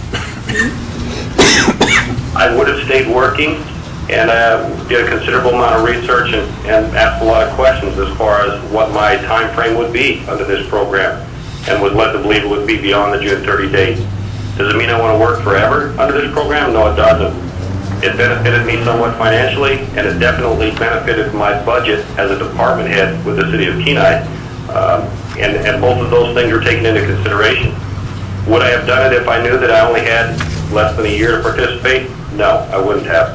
I would have stayed working and did a considerable amount of research and asked a lot of questions as far as what my time frame would be under this program, and was led to believe it would be beyond the June 30 date. Does it mean I want to work forever under this program? No, it doesn't. It benefited me somewhat financially, and it definitely benefited my budget as a department head with the city of Kenai, and both of those things were taken into consideration. Would I have done it if I knew that I only had less than a year to participate? No, I wouldn't have.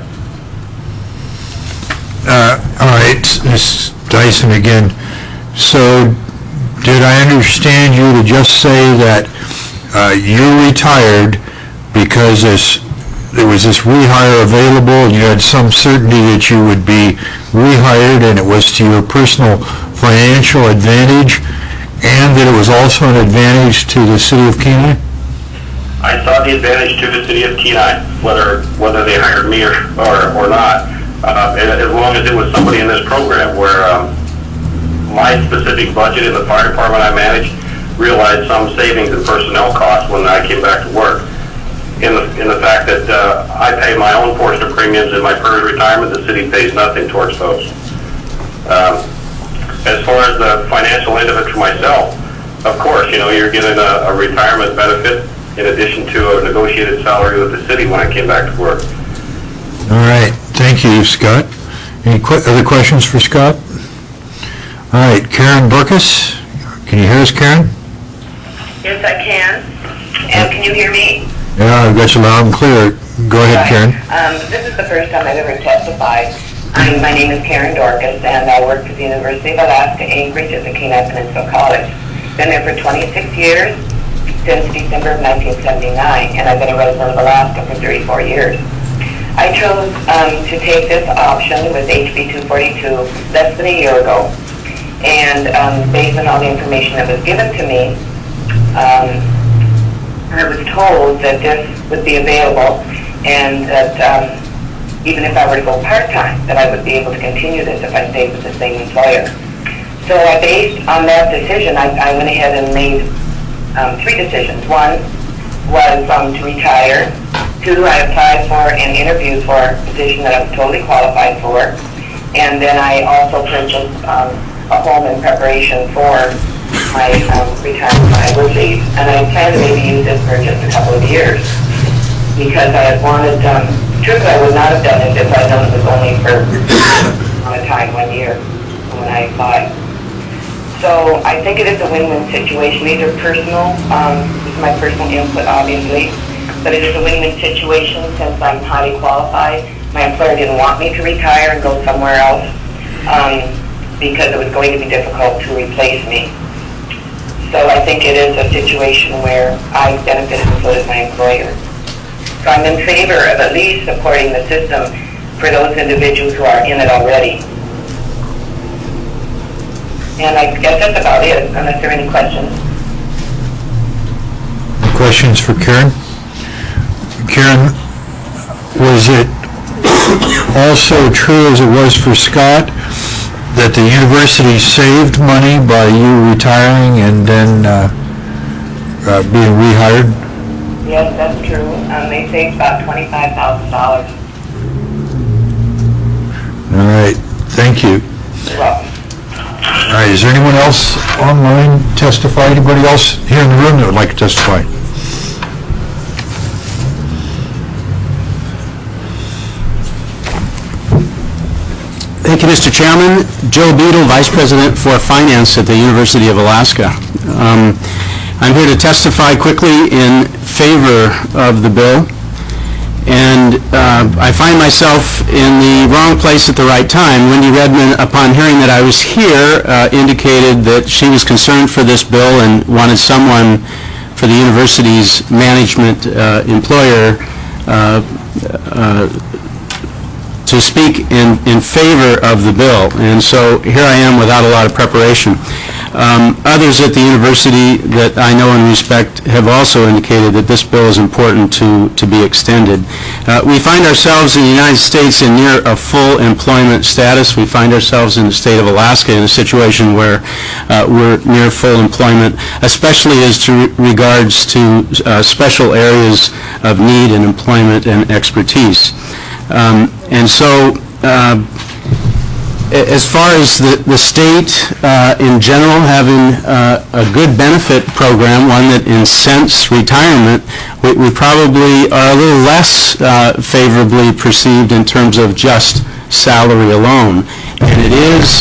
All right, this is Dyson again. So, did I understand you to just say that you retired because there was this rehire available and you had some certainty that you would be rehired and it was to your personal financial advantage, and that it was also an advantage to the city of Kenai? I saw the advantage to the city of Kenai, whether they hired me or not, as long as it was somebody in this program where my specific budget in the fire department I managed realized some savings in personnel costs when I came back to work. In the fact that I pay my own portion of premiums in my PERS retirement, the city pays nothing towards those. As far as the financial end of it for myself, of course, you're getting a retirement benefit in addition to a negotiated salary with the city when I came back to work. All right, thank you, Scott. Any other questions for Scott? All right, Karen Burkus, can you hear us, Karen? Yes, I can. And can you hear me? Yeah, I've got you loud and clear. Go ahead, Karen. This is the first time I've ever testified. My name is Karen Dorcas, and I work for the University of Alaska, Anchorage at the Kenai Peninsula College. Been there for 26 years, since December of 1979, and I've been a resident of Alaska for 34 years. I chose to take this option with HB 242 less than a year ago, and based on all the information that was given to me, I was told that this would be available, and that even if I were to go part-time, that I would be able to continue this if I stayed with the same employer. So based on that decision, I went ahead and made 3 decisions. One was to retire. 2, I applied for and interviewed for a position that I was totally qualified for. And then I also purchased a home in preparation for my retirement when I would leave. And I plan to maybe use this for just a couple of years, because I had wanted, truthfully I would not have done it if I had known it was only for on a time 1 year when I applied. So I think it is a win-win situation. These are personal, this is my personal input obviously, but it is a win-win situation since I'm highly qualified. My employer didn't want me to retire and go somewhere else because it was going to be difficult to replace me. So I think it is a situation where I benefited and so does my employer. So I'm in favor of at least supporting the system for those individuals who are in it already. And I guess that's about it, unless there are any questions. Questions for Karen? Karen, was it also true, as it was for Scott, that the university saved money by you retiring and then being rehired? Yes, that's true. They saved about $25,000. All right, thank you. You're welcome. All right, is there anyone else online testify? Anybody else here in the room that would like to testify? Thank you, Mr. Chairman. Joe Beadle, Vice President for Finance at the University of Alaska. I'm here to testify quickly in favor of the bill, and I find myself in the wrong place at the right time. Wendy Redman, upon hearing that I was here, indicated that she was concerned for this bill and wanted someone for the university's management employer to speak in favor of the bill. And so here I am without a lot of preparation. Others at the university that I know and respect have also indicated that this bill is important to be extended. We find ourselves in the United States in near a full employment status. We find ourselves in the state of Alaska in a situation where we're near full employment, especially as to regards to special areas of need in employment and expertise. And so as far as the state in general having a good benefit program, one that incents retirement, we probably are a little less favorably perceived in terms of just salary alone. And it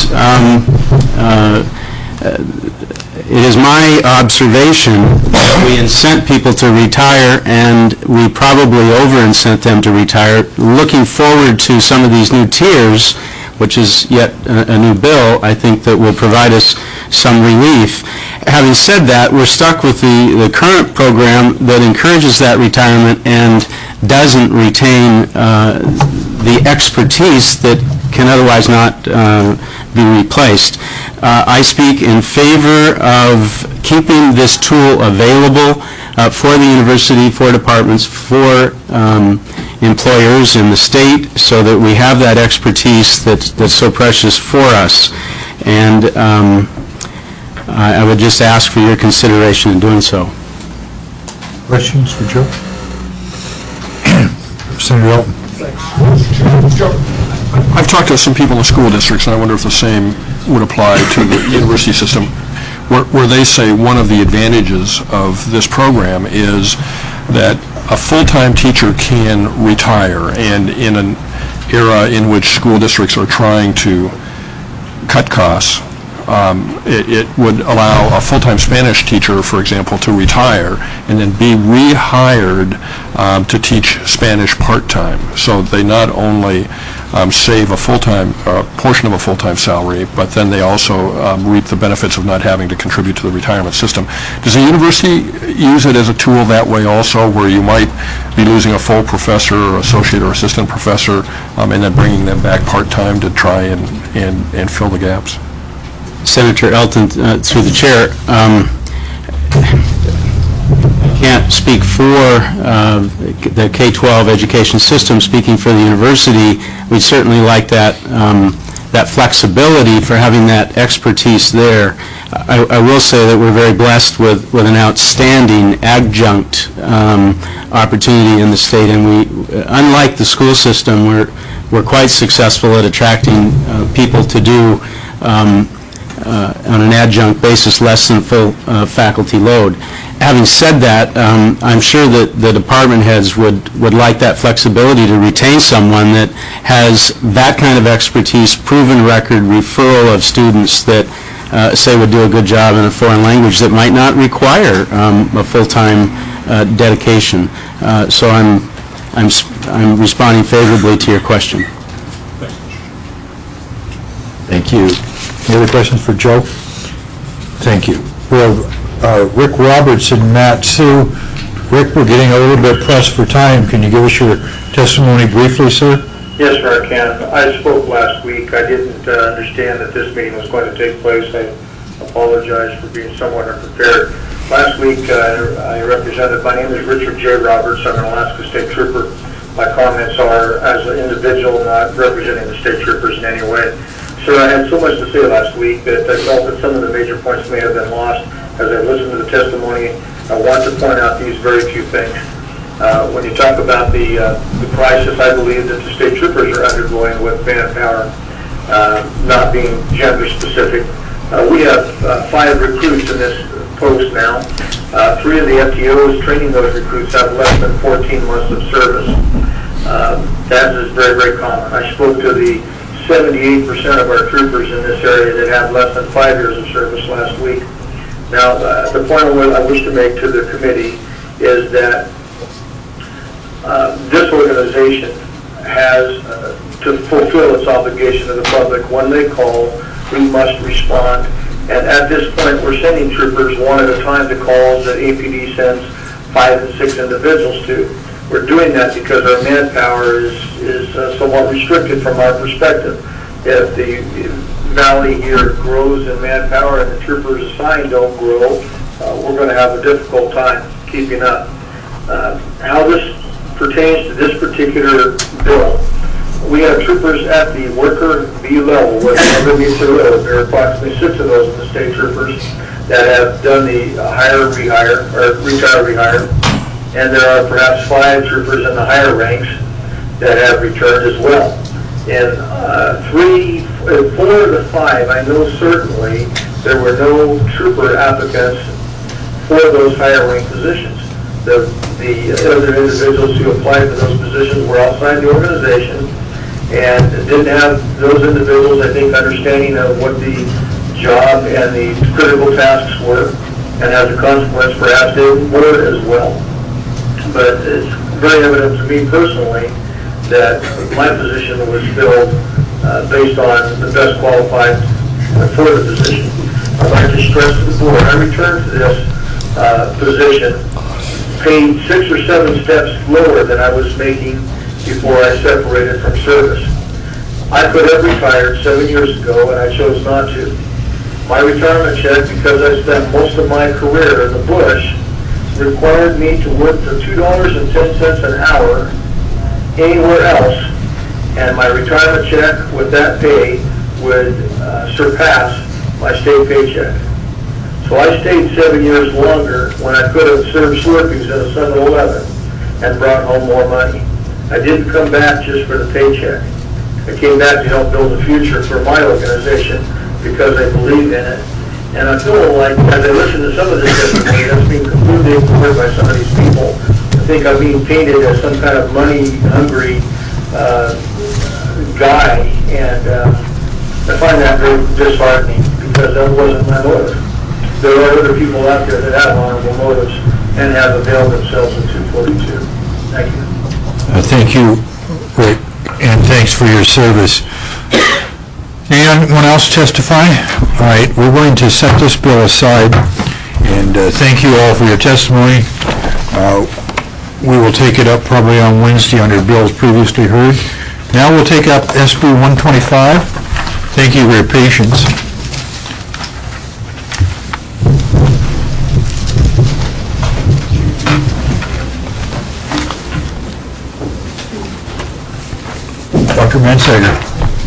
is my observation that we incent people to retire, and we probably over-incent them to retire, looking forward to some of these new tiers, which is yet a new bill, I think that will provide us some relief. Having said that, we're stuck with the current program that encourages that retirement and doesn't retain the expertise that can otherwise not be replaced. I speak in favor of keeping this tool available for the university, for departments, for employers in the state, so that we have that expertise that's so precious for us. And I would just ask for your consideration in doing so. Questions for Joe? Senator Elton. Joe, I've talked to some people in the school districts, and I wonder if the same would apply to the university system. where they say one of the advantages of this program is that a full-time teacher can retire, and in an era in which school districts are trying to cut costs, it would allow a full-time Spanish teacher, for example, to retire and then be rehired to teach Spanish part-time. So they not only save a full-time portion of a full-time salary, but then they also reap the benefits of not having to contribute to the retirement system. Does the university use it as a tool that way also, where you might be losing a full professor or associate or assistant professor and then bringing them back part-time to try and fill the gaps? Senator Elton, through the chair, I can't speak for the K-12 education system. Speaking for the university, we'd certainly like that flexibility for having that expertise there. I will say that we're very blessed with an outstanding adjunct opportunity in the state, and we, unlike the school system, we're quite successful at attracting people to do on an adjunct basis less than full faculty load. Having said that, I'm sure that the department heads would like that flexibility to retain someone that has that kind of expertise, proven record, referral of students that say would do a good job in a foreign language that might not require a full-time dedication. So I'm responding favorably to your question. Thank you. Any other questions for Joe? Thank you. We have Rick Roberts and Matt Sue. Rick, we're getting a little bit pressed for time. Can you give us your testimony briefly, sir? Yes, sir, I can. I spoke last week. I didn't understand that this meeting was going to take place. I apologize for being somewhat unprepared. Last week, I represented, my name is Richard J. Roberts. I'm an Alaska State Trooper. My comments are as an individual, not representing the state troopers in any way. Sir, I had so much to say last week that I felt that some of the major points may have been lost. As I listened to the testimony, I want to point out these very few things. When you talk about the crisis, I believe that the state troopers are undergoing with manpower not being gender specific. We have 5 recruits in this post now. 3 of the FTOs training those recruits have less than 14 months of service. That is very, very common. I spoke to the 78% of our troopers in this area that have less than 5 years of service last week. Now, the point I wish to make to the committee is that this organization has to fulfill its obligation to the public. When they call, we must respond. And at this point, we're sending troopers one at a time to calls that APD sends 5 and 6 individuals to. We're doing that because our manpower is somewhat restricted from our perspective. If the valley here grows in manpower and the troopers assigned don't grow, we're going to have a difficult time keeping up. How this pertains to this particular bill, we have troopers at the worker B level, whatever meets the road. There are approximately 6 of those in the state troopers that have done the retire rehire. And there are perhaps 5 troopers in the higher ranks that have returned as well. And 4 of the 5, I know certainly there were no trooper applicants for those higher rank positions. The other individuals who applied for those positions were outside the organization and didn't have those individuals, I think, understanding of what the job and the critical tasks were, and as a consequence, perhaps they were as well. But it's very evident to me personally that my position was filled based on the best qualified for the position. I'd like to stress to the board, I returned to this position paid 6 or 7 steps lower than I was making before I separated from service. I could have retired 7 years ago and I chose not to. My retirement check, because I spent most of my career in the bush, required me to work for $2.10 an hour anywhere else, and my retirement check with that pay would surpass my state paycheck. So I stayed 7 years longer when I could have served Slurpees in a 7-Eleven and brought home more money. I didn't come back just for the paycheck. I came back to help build a future for my organization because I believed in it. And I feel like, as I listen to some of this testimony, that's being completely ignored by some of these people. I think I'm being painted as some kind of money-hungry guy, and I find that very disheartening, because that wasn't my motive. There are other people out there that have honorable motives and have availed themselves of 242. Thank you. Thank you, Rick, and thanks for your service. Anyone else testify? All right, we're going to set this bill aside, and thank you all for your testimony. We will take it up probably on Wednesday under bills previously heard. Now we'll take up SB 125. Thank you for your patience. Dr. Mansager.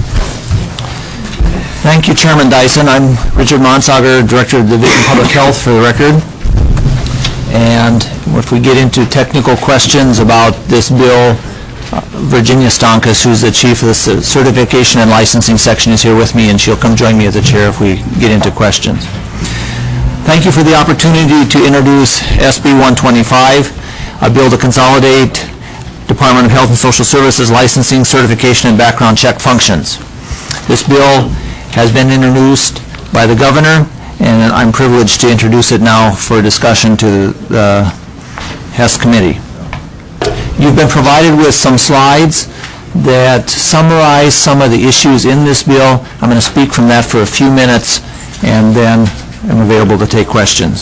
Thank you, Chairman Dyson. I'm Richard Monsager, Director of the Division of Public Health, for the record. And if we get into technical questions about this bill, Virginia Stonkus, who's the Chief of the Certification and Licensing Section, is here with me, and she'll come join me as the Chair if we get into questions. Thank you for the opportunity to introduce SB 125, a bill to consolidate Department of Health and Social Services licensing, certification, and background check functions. This bill has been introduced by the Governor, and I'm privileged to introduce it now for discussion to the HES Committee. You've been provided with some slides that summarize some of the issues in this bill. I'm going to speak from that for a few minutes, and then I'm available to take questions.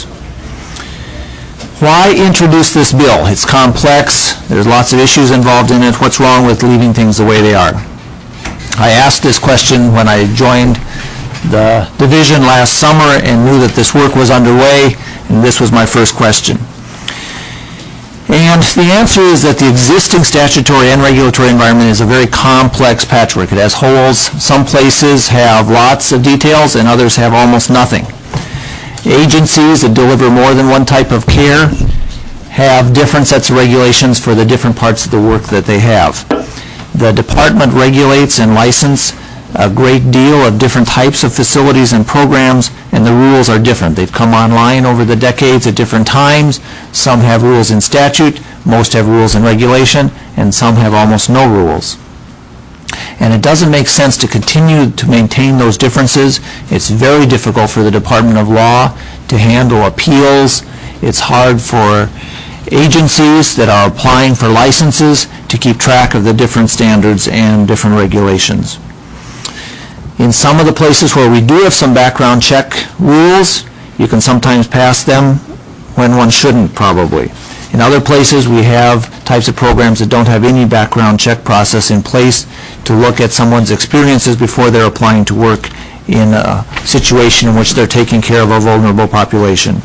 Why introduce this bill? It's complex. There's lots of issues involved in it. What's wrong with leaving things the way they are? I asked this question when I joined the division last summer and knew that this work was underway, and this was my first question. And the answer is that the existing statutory and regulatory environment is a very complex patchwork. It has holes. Some places have lots of details, and others have almost nothing. Agencies that deliver more than one type of care have different sets of regulations for the different parts of the work that they have. The department regulates and licenses a great deal of different types of facilities and programs, and the rules are different. They've come online over the decades at different times. Some have rules in statute, most have rules in regulation, and some have almost no rules. And it doesn't make sense to continue to maintain those differences. It's very difficult for the Department of Law to handle appeals. It's hard for agencies that are applying for licenses to keep track of the different standards and different regulations. In some of the places where we do have some background check rules, you can sometimes pass them when one shouldn't, probably. In other places, we have types of programs that don't have any background check process in place to look at someone's experiences before they're applying to work in a situation in which they're taking care of a vulnerable population.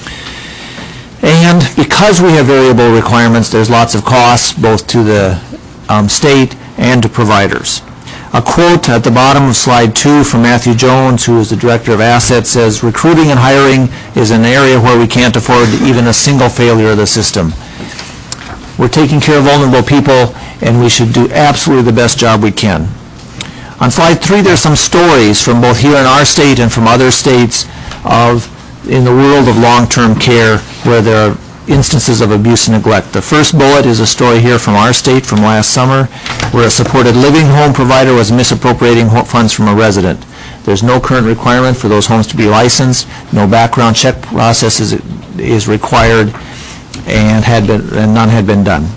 And because we have variable requirements, there's lots of costs, both to the state and to providers. A quote at the bottom of slide 2 from Matthew Jones, who is the Director of Assets, says, "Recruiting and hiring is an area where we can't afford even a single failure of the system." We're taking care of vulnerable people, and we should do absolutely the best job we can. On slide 3, there's some stories from both here in our state and from other states in the world of long-term care where there are instances of abuse and neglect. The first bullet is a story here from our state from last summer where a supported living home provider was misappropriating funds from a resident. There's no current requirement for those homes to be licensed. No background check process is required, and none had been done.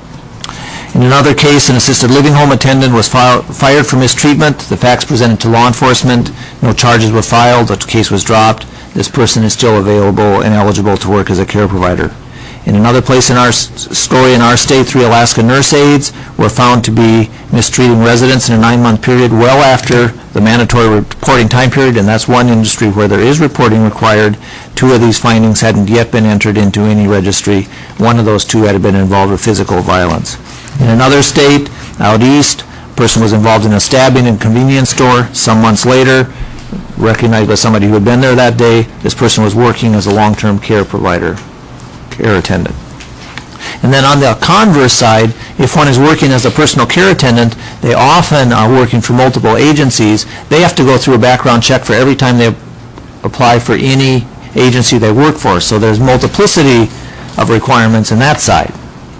In another case, an assisted living home attendant was fired for mistreatment. The facts presented to law enforcement. No charges were filed. The case was dropped. This person is still available and eligible to work as a care provider. In another place in our story in our state, 3 Alaska nurse aides were found to be mistreating residents in a 9-month period well after the mandatory reporting time period, and that's one industry where there is reporting required. 2 of these findings hadn't yet been entered into any registry. 1 of those 2 had been involved with physical violence. In another state, out east, a person was involved in a stabbing in a convenience store. Some months later, recognized by somebody who had been there that day, this person was working as a long-term care provider, care attendant. And then on the converse side, if one is working as a personal care attendant, they often are working for multiple agencies. They have to go through a background check for every time they apply for any agency they work for. So there's multiplicity of requirements in that side.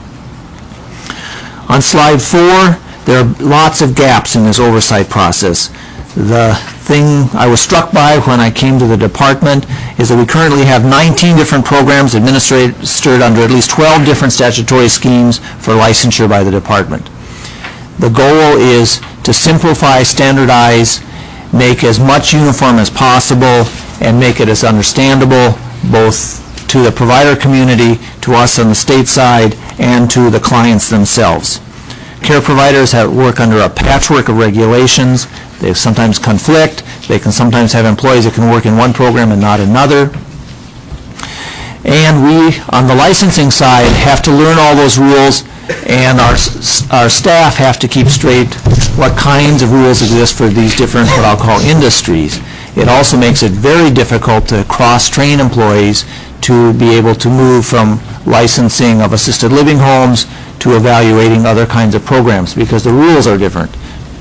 On slide 4, there are lots of gaps in this oversight process. The thing I was struck by when I came to the department is that we currently have 19 different programs administered under at least 12 different statutory schemes for licensure by the department. The goal is to simplify, standardize, make as much uniform as possible, and make it as understandable both to the provider community, to us on the state side, and to the clients themselves. Care providers work under a patchwork of regulations. They sometimes conflict. They can sometimes have employees that can work in one program and not another. And we, on the licensing side, have to learn all those rules, and our staff have to keep straight what kinds of rules exist for these different, what I'll call, industries. It also makes it very difficult to cross-train employees to be able to move from licensing of assisted living homes to evaluating other kinds of programs, because the rules are different.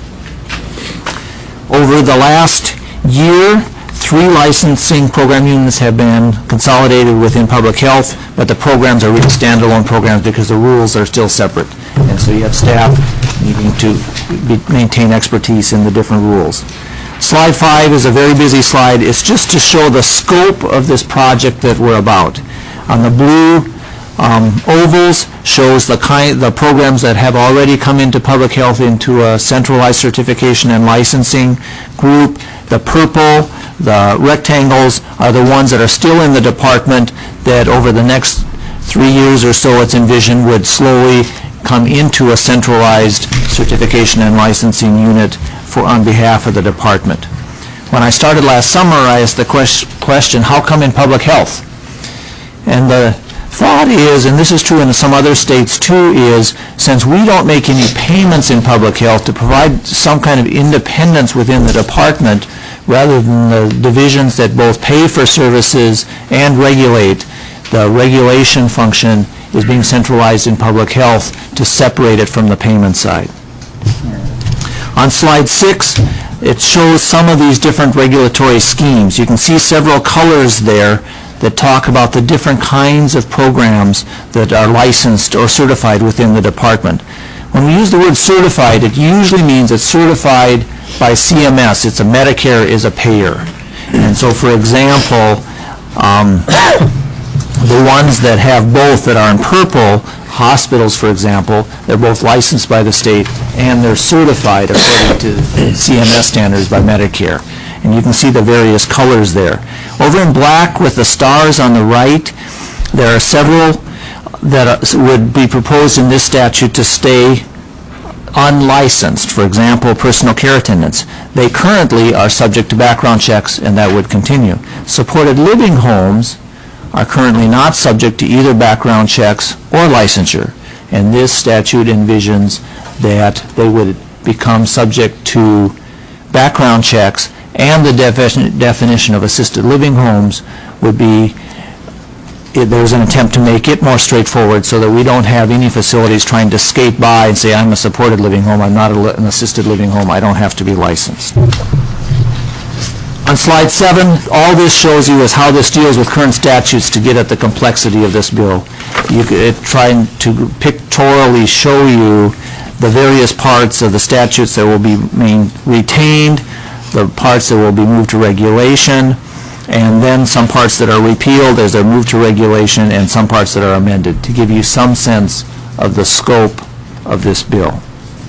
Over the last year, 3 licensing program units have been consolidated within public health, but the programs are really standalone programs because the rules are still separate. And so you have staff needing to maintain expertise in the different rules. Slide 5 is a very busy slide. It's just to show the scope of this project that we're about. On the blue ovals shows the programs that have already come into public health into a centralized certification and licensing group. The purple, the rectangles, are the ones that are still in the department that over the next 3 years or so it's envisioned would slowly come into a centralized certification and licensing unit on behalf of the department. When I started last summer, I asked the question, how come in public health? And the thought is, and this is true in some other states too, is since we don't make any payments in public health to provide some kind of independence within the department, rather than the divisions that both pay for services and regulate, the regulation function is being centralized in public health to separate it from the payment side. On slide 6, it shows some of these different regulatory schemes. You can see several colors there that talk about the different kinds of programs that are licensed or certified within the department. When we use the word certified, it usually means it's certified by CMS. It's a Medicare is a payer. And so, for example, the ones that have both that are in purple, hospitals, for example, they're both licensed by the state and they're certified according to CMS standards by Medicare. And you can see the various colors there. Over in black with the stars on the right, there are several that would be proposed in this statute to stay unlicensed. For example, personal care attendants. They currently are subject to background checks, and that would continue. Supported living homes are currently not subject to either background checks or licensure, and this statute envisions that they would become subject to background checks, and the definition of assisted living homes would be, there's an attempt to make it more straightforward so that we don't have any facilities trying to skate by and say, I'm a supported living home, I'm not an assisted living home, I don't have to be licensed. On slide 7, all this shows you is how this deals with current statutes to get at the complexity of this bill. You could try to pictorially show you the various parts of the statutes that will be retained, the parts that will be moved to regulation, and then some parts that are repealed as they're moved to regulation, and some parts that are amended, to give you some sense of the scope of this bill.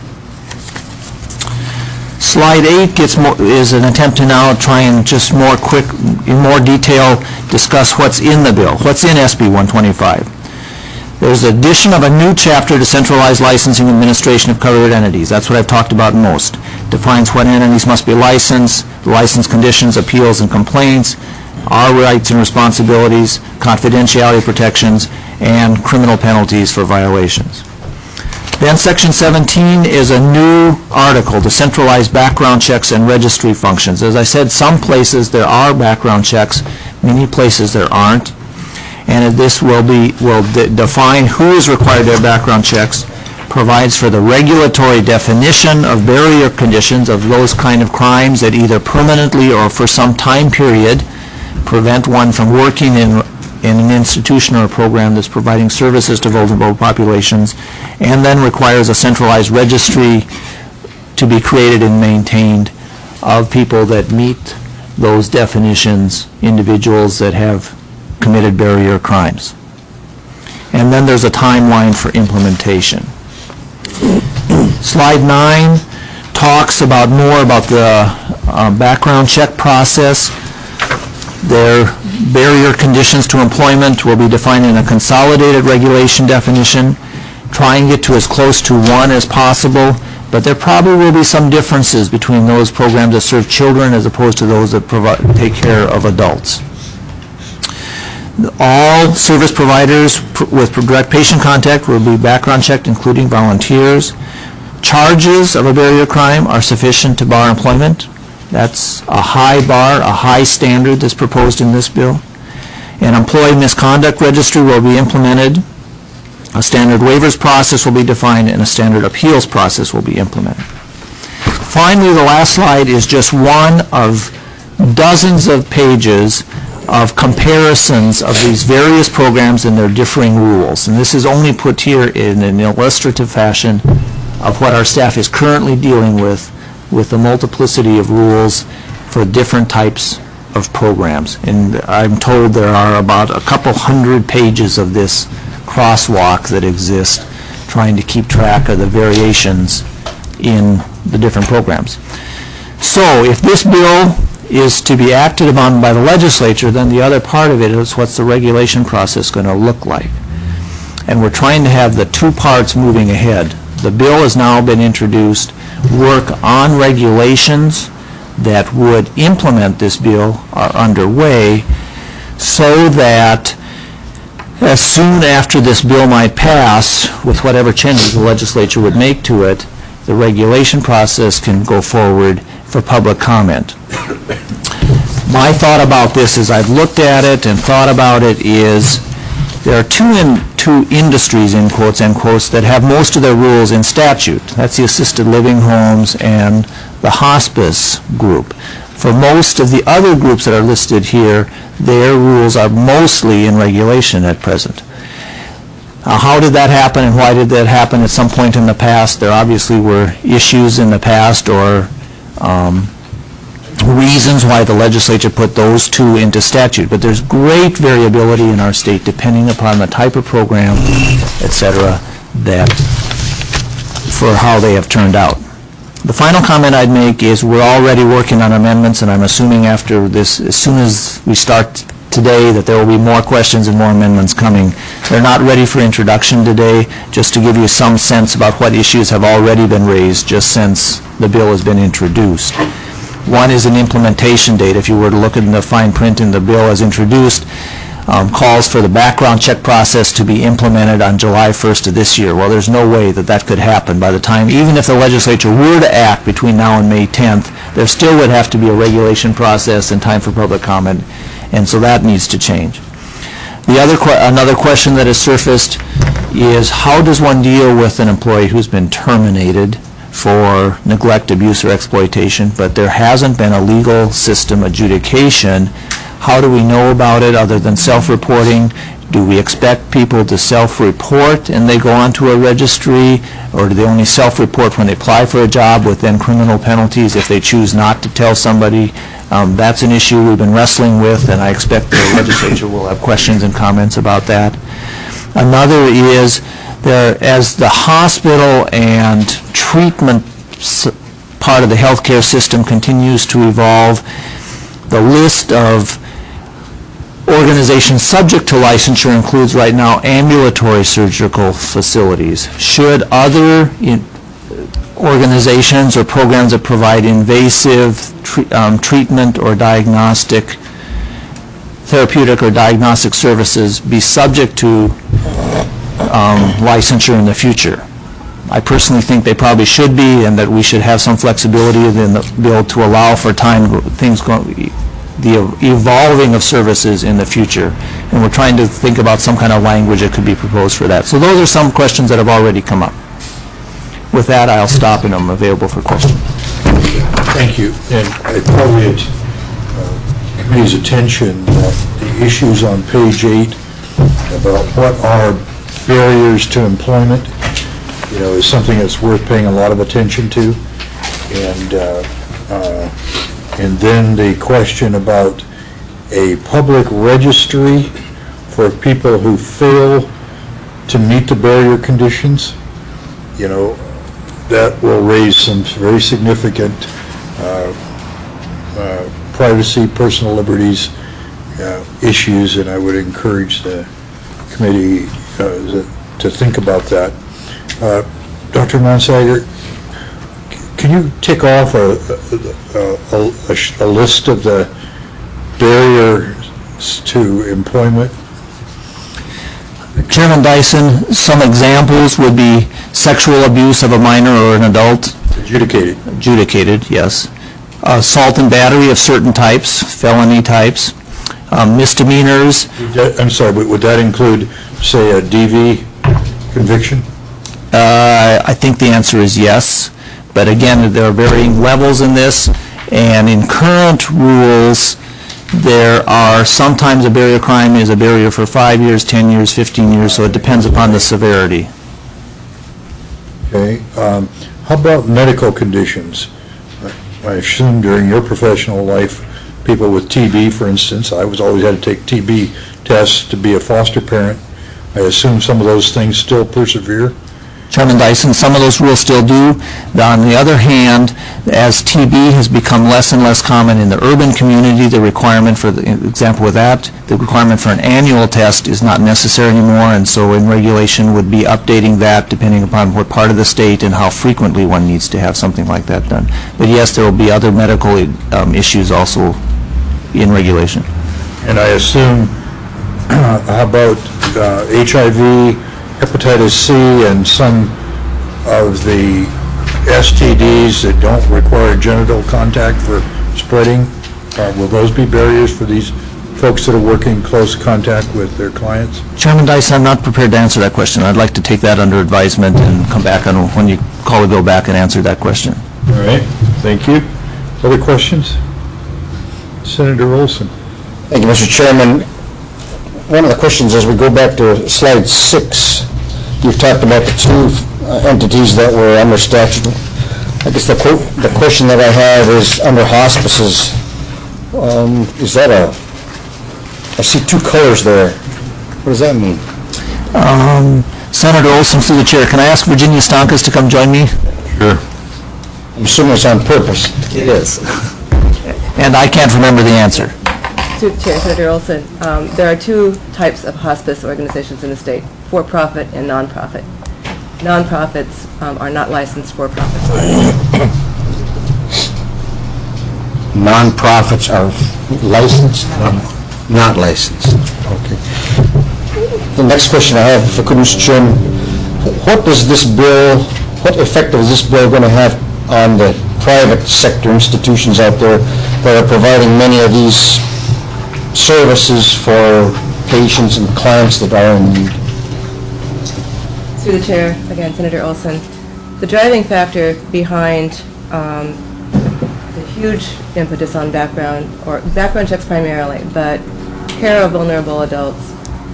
Slide 8 is an attempt to now try and just in more detail, discuss what's in the bill, what's in SB 125. There's the addition of a new chapter to centralized licensing and administration of covered entities. That's what I've talked about most. Defines what entities must be licensed, license conditions, appeals and complaints, our rights and responsibilities, confidentiality protections, and criminal penalties for violations. Then Section 17 is a new article to centralize background checks and registry functions. As I said, some places there are background checks, many places there aren't. And this will define who is required to have background checks, provides for the regulatory definition of barrier conditions of those kind of crimes that either permanently or for some time period prevent one from working in an institution or a program that's providing services to vulnerable populations, and then requires a centralized registry to be created and maintained of people that meet those definitions, individuals that have committed barrier crimes. And then there's a timeline for implementation. Slide 9 talks about more about the background check process. Their barrier conditions to employment will be defined in a consolidated regulation definition. Try and get to as close to one as possible, but there probably will be some differences between those programs that serve children as opposed to those that take care of adults. All service providers with direct patient contact will be background checked, including volunteers. Charges of a barrier crime are sufficient to bar employment. That's a high bar, a high standard that's proposed in this bill. An employee misconduct registry will be implemented. A standard waivers process will be defined, and a standard appeals process will be implemented. Finally, the last slide is just one of dozens of pages of comparisons of these various programs and their differing rules. And this is only put here in an illustrative fashion of what our staff is currently dealing with the multiplicity of rules for different types of programs. And I'm told there are about a couple hundred pages of this crosswalk that exist trying to keep track of the variations in the different programs. So if this bill is to be acted upon by the legislature, then the other part of it is what's the regulation process going to look like. And we're trying to have the two parts moving ahead. The bill has now been introduced. Work on regulations that would implement this bill are underway, so that as soon after this bill might pass, with whatever changes the legislature would make to it, the regulation process can go forward for public comment. My thought about this as I've looked at it and thought about it is there are two industries, in quotes, end quotes, that have most of their rules in statute. That's the assisted living homes and the hospice group. For most of the other groups that are listed here, their rules are mostly in regulation at present. How did that happen, and why did that happen at some point in the past? There obviously were issues in the past or reasons why the legislature put those two into statute. But there's great variability in our state depending upon the type of program, etc., that for how they have turned out. The final comment I'd make is we're already working on amendments, and I'm assuming after this, as soon as we start today, that there will be more questions and more amendments coming. They're not ready for introduction today, just to give you some sense about what issues have already been raised just since the bill has been introduced. One is an implementation date. If you were to look at the fine print in the bill as introduced, calls for the background check process to be implemented on July 1st of this year. Well, there's no way that that could happen by the time, even if the legislature were to act between now and May 10th, there still would have to be a regulation process and time for public comment, and so that needs to change. Another question that has surfaced is how does one deal with an employee who's been terminated for neglect, abuse, or exploitation, but there hasn't been a legal system adjudication? How do we know about it other than self-reporting? Do we expect people to self-report and they go onto a registry, or do they only self-report when they apply for a job with then criminal penalties if they choose not to tell somebody? That's an issue we've been wrestling with, and I expect the legislature will have questions and comments about that. Another is, as the hospital and treatment part of the healthcare system continues to evolve, the list of organizations subject to licensure includes right now ambulatory surgical facilities. Should other organizations or programs that provide invasive treatment or therapeutic or diagnostic services be subject to licensure in the future? I personally think they probably should be, and that we should have some flexibility in the bill to allow for the evolving of services in the future. And we're trying to think about some kind of language that could be proposed for that. So those are some questions that have already come up. With that, I'll stop, and I'm available for questions. Thank you. And probably committee's attention that the issues on page 8 about what are barriers to employment, is something that's worth paying a lot of attention to. And then the question about a public registry for people who fail to meet the barrier conditions, that will raise some very significant privacy, personal liberties issues, and I would encourage the committee to think about that. Dr. Monsager, can you tick off a list of the barriers to employment? Chairman Dyson, some examples would be sexual abuse of a minor or an adult. Adjudicated. Adjudicated, yes. Assault and battery of certain types, felony types. Misdemeanors. I'm sorry, but would that include, say, a DV conviction? I think the answer is yes. But again, there are varying levels in this, and in current rules, there are sometimes a barrier crime is a barrier for 5 years, 10 years, 15 years, so it depends upon the severity. Okay. How about medical conditions? I assume during your professional life, people with TB, for instance, I was always had to take TB tests to be a foster parent. I assume some of those things still persevere? Chairman Dyson, some of those rules still do. On the other hand, as TB has become less and less common in the urban community, the requirement for the example with that, the requirement for an annual test is not necessary anymore, and so in regulation would be updating that depending upon what part of the state and how frequently one needs to have something like that done. But yes, there will be other medical issues also in regulation. And I assume, how about HIV, hepatitis C, and some of the STDs that don't require genital contact for spreading? Will those be barriers for these folks that are working in close contact with their clients? Chairman Dyson, I'm not prepared to answer that question. I'd like to take that under advisement and come back on when you call to go back and answer that question. All right. Thank you. Other questions? Senator Olson. Thank you, Mr. Chairman. One of the questions as we go back to slide 6, you've talked about the two entities that were under statute. I guess the question that I have is under hospices. Is that I see two colors there. What does that mean? Senator Olson, through the chair, can I ask Virginia Stonkus to come join me? Sure. I'm assuming it's on purpose. It is. And I can't remember the answer. Through the chair, Senator Olson, there are two types of hospice organizations in the state, for-profit and non-profit. Non-profits are not licensed, for-profits are. Non-profits are licensed? Not licensed. Okay. The next question I have, if I could, Mr. Chairman, what effect is this bill going to have on the private sector institutions out there that are providing many of these services for patients and clients that are in need? Through the chair, again, Senator Olson, the driving factor behind the huge impetus on background checks primarily, but care of vulnerable adults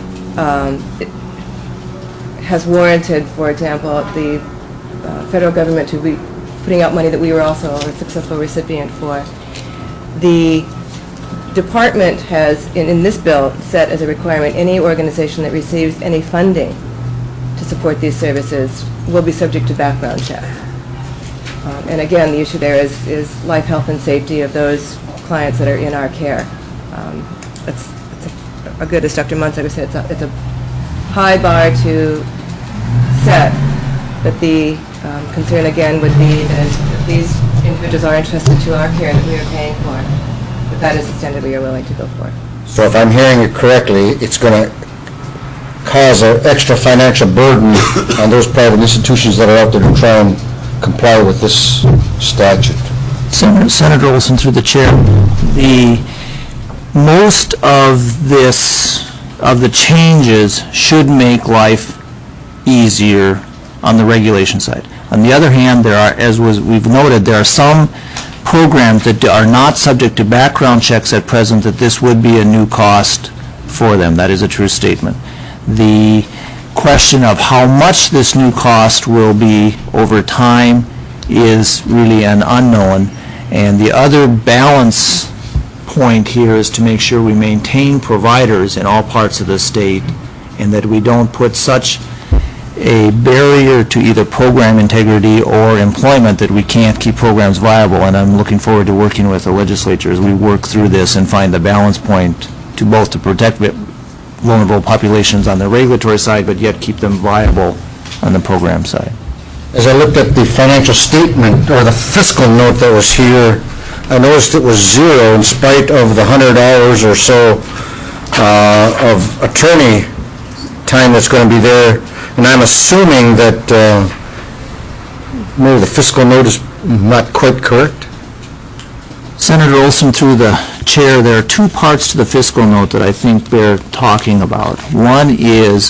has warranted, for example, the federal government to be putting out money that we were also a successful recipient for. The department has, in this bill, set as a requirement any organization that receives any funding to support these services will be subject to background check. And again, the issue there is life, health, and safety of those clients that are in our care. It's a good, as Dr. Monsager said, it's a high bar to set, but the concern again would be that if these individuals are entrusted to our care that we are paying for, that is the standard we are willing to go for. So if I'm hearing it correctly, it's going to cause an extra financial burden on those private institutions that are out there to try and comply with this statute. Senator Olson, through the chair, most of the changes should make life easier on the regulation side. On the other hand, we've noted, there are some programs that are not subject to background checks at present, that this would be a new cost for them. That is a true statement. The question of how much this new cost will be over time is really an unknown. And the other balance point here is to make sure we maintain providers in all parts of the state and that we don't put such a barrier to either program integrity or employment that we can't keep programs viable. And I'm looking forward to working with the legislature as we work through this and find the balance point to both to protect vulnerable populations on the regulatory side, but yet keep them viable on the program side. As I looked at the financial statement or the fiscal note that was here, I noticed it was zero in spite of the $100 or so of attorney time that's going to be there. And I'm assuming that maybe the fiscal note is not quite correct. Senator Olson, through the chair, there are two parts to the fiscal note that I think bear talking about. One is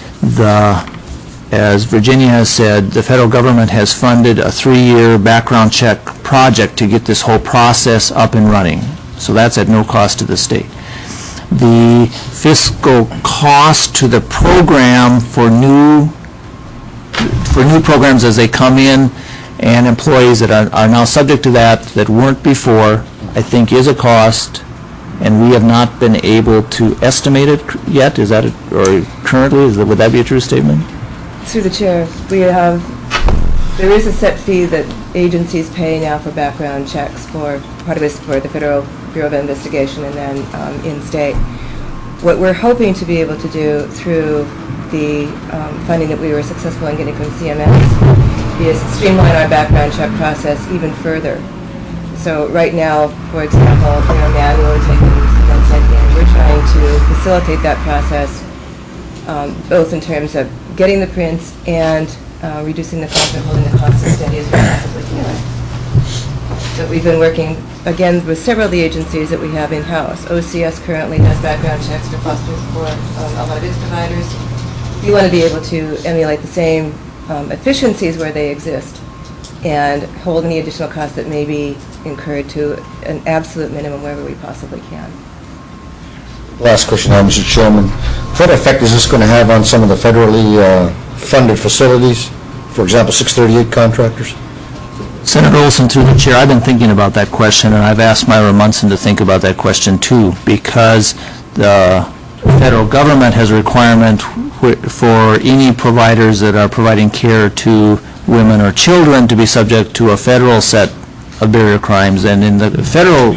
as Virginia has said, the federal government has funded a 3-year background check project to get this whole process up and running. So that's at no cost to the state. The fiscal cost to the program for new programs as they come in and employees that are now subject to that weren't before, I think is a cost, and we have not been able to estimate it yet. Is that or currently, would that be a true statement? Through the chair, there is a set fee that agencies pay now for background checks part of this for the Federal Bureau of Investigation and then in-state. What we're hoping to be able to do through the funding that we were successful in getting from CMS is streamline our background check process even further. So right now, for example, manually taking consent in, we're trying to facilitate that process both in terms of getting the prints and reducing the cost and holding the cost as steady as we possibly can. So we've been working, again, with several of the agencies that we have in-house. OCS currently does background checks for a lot of its providers. We want to be able to emulate the same efficiencies where they exist and hold any additional costs that may be incurred to an absolute minimum wherever we possibly can. Last question now, Mr. Chairman. What effect is this going to have on some of the federally funded facilities, for example, 638 contractors? Senator Olson, through the chair, I've been thinking about that question, and I've asked Myra Munson to think about that question too, because the federal government has a requirement for any providers that are providing care to women or children to be subject to a federal set of barrier crimes. And in the federal,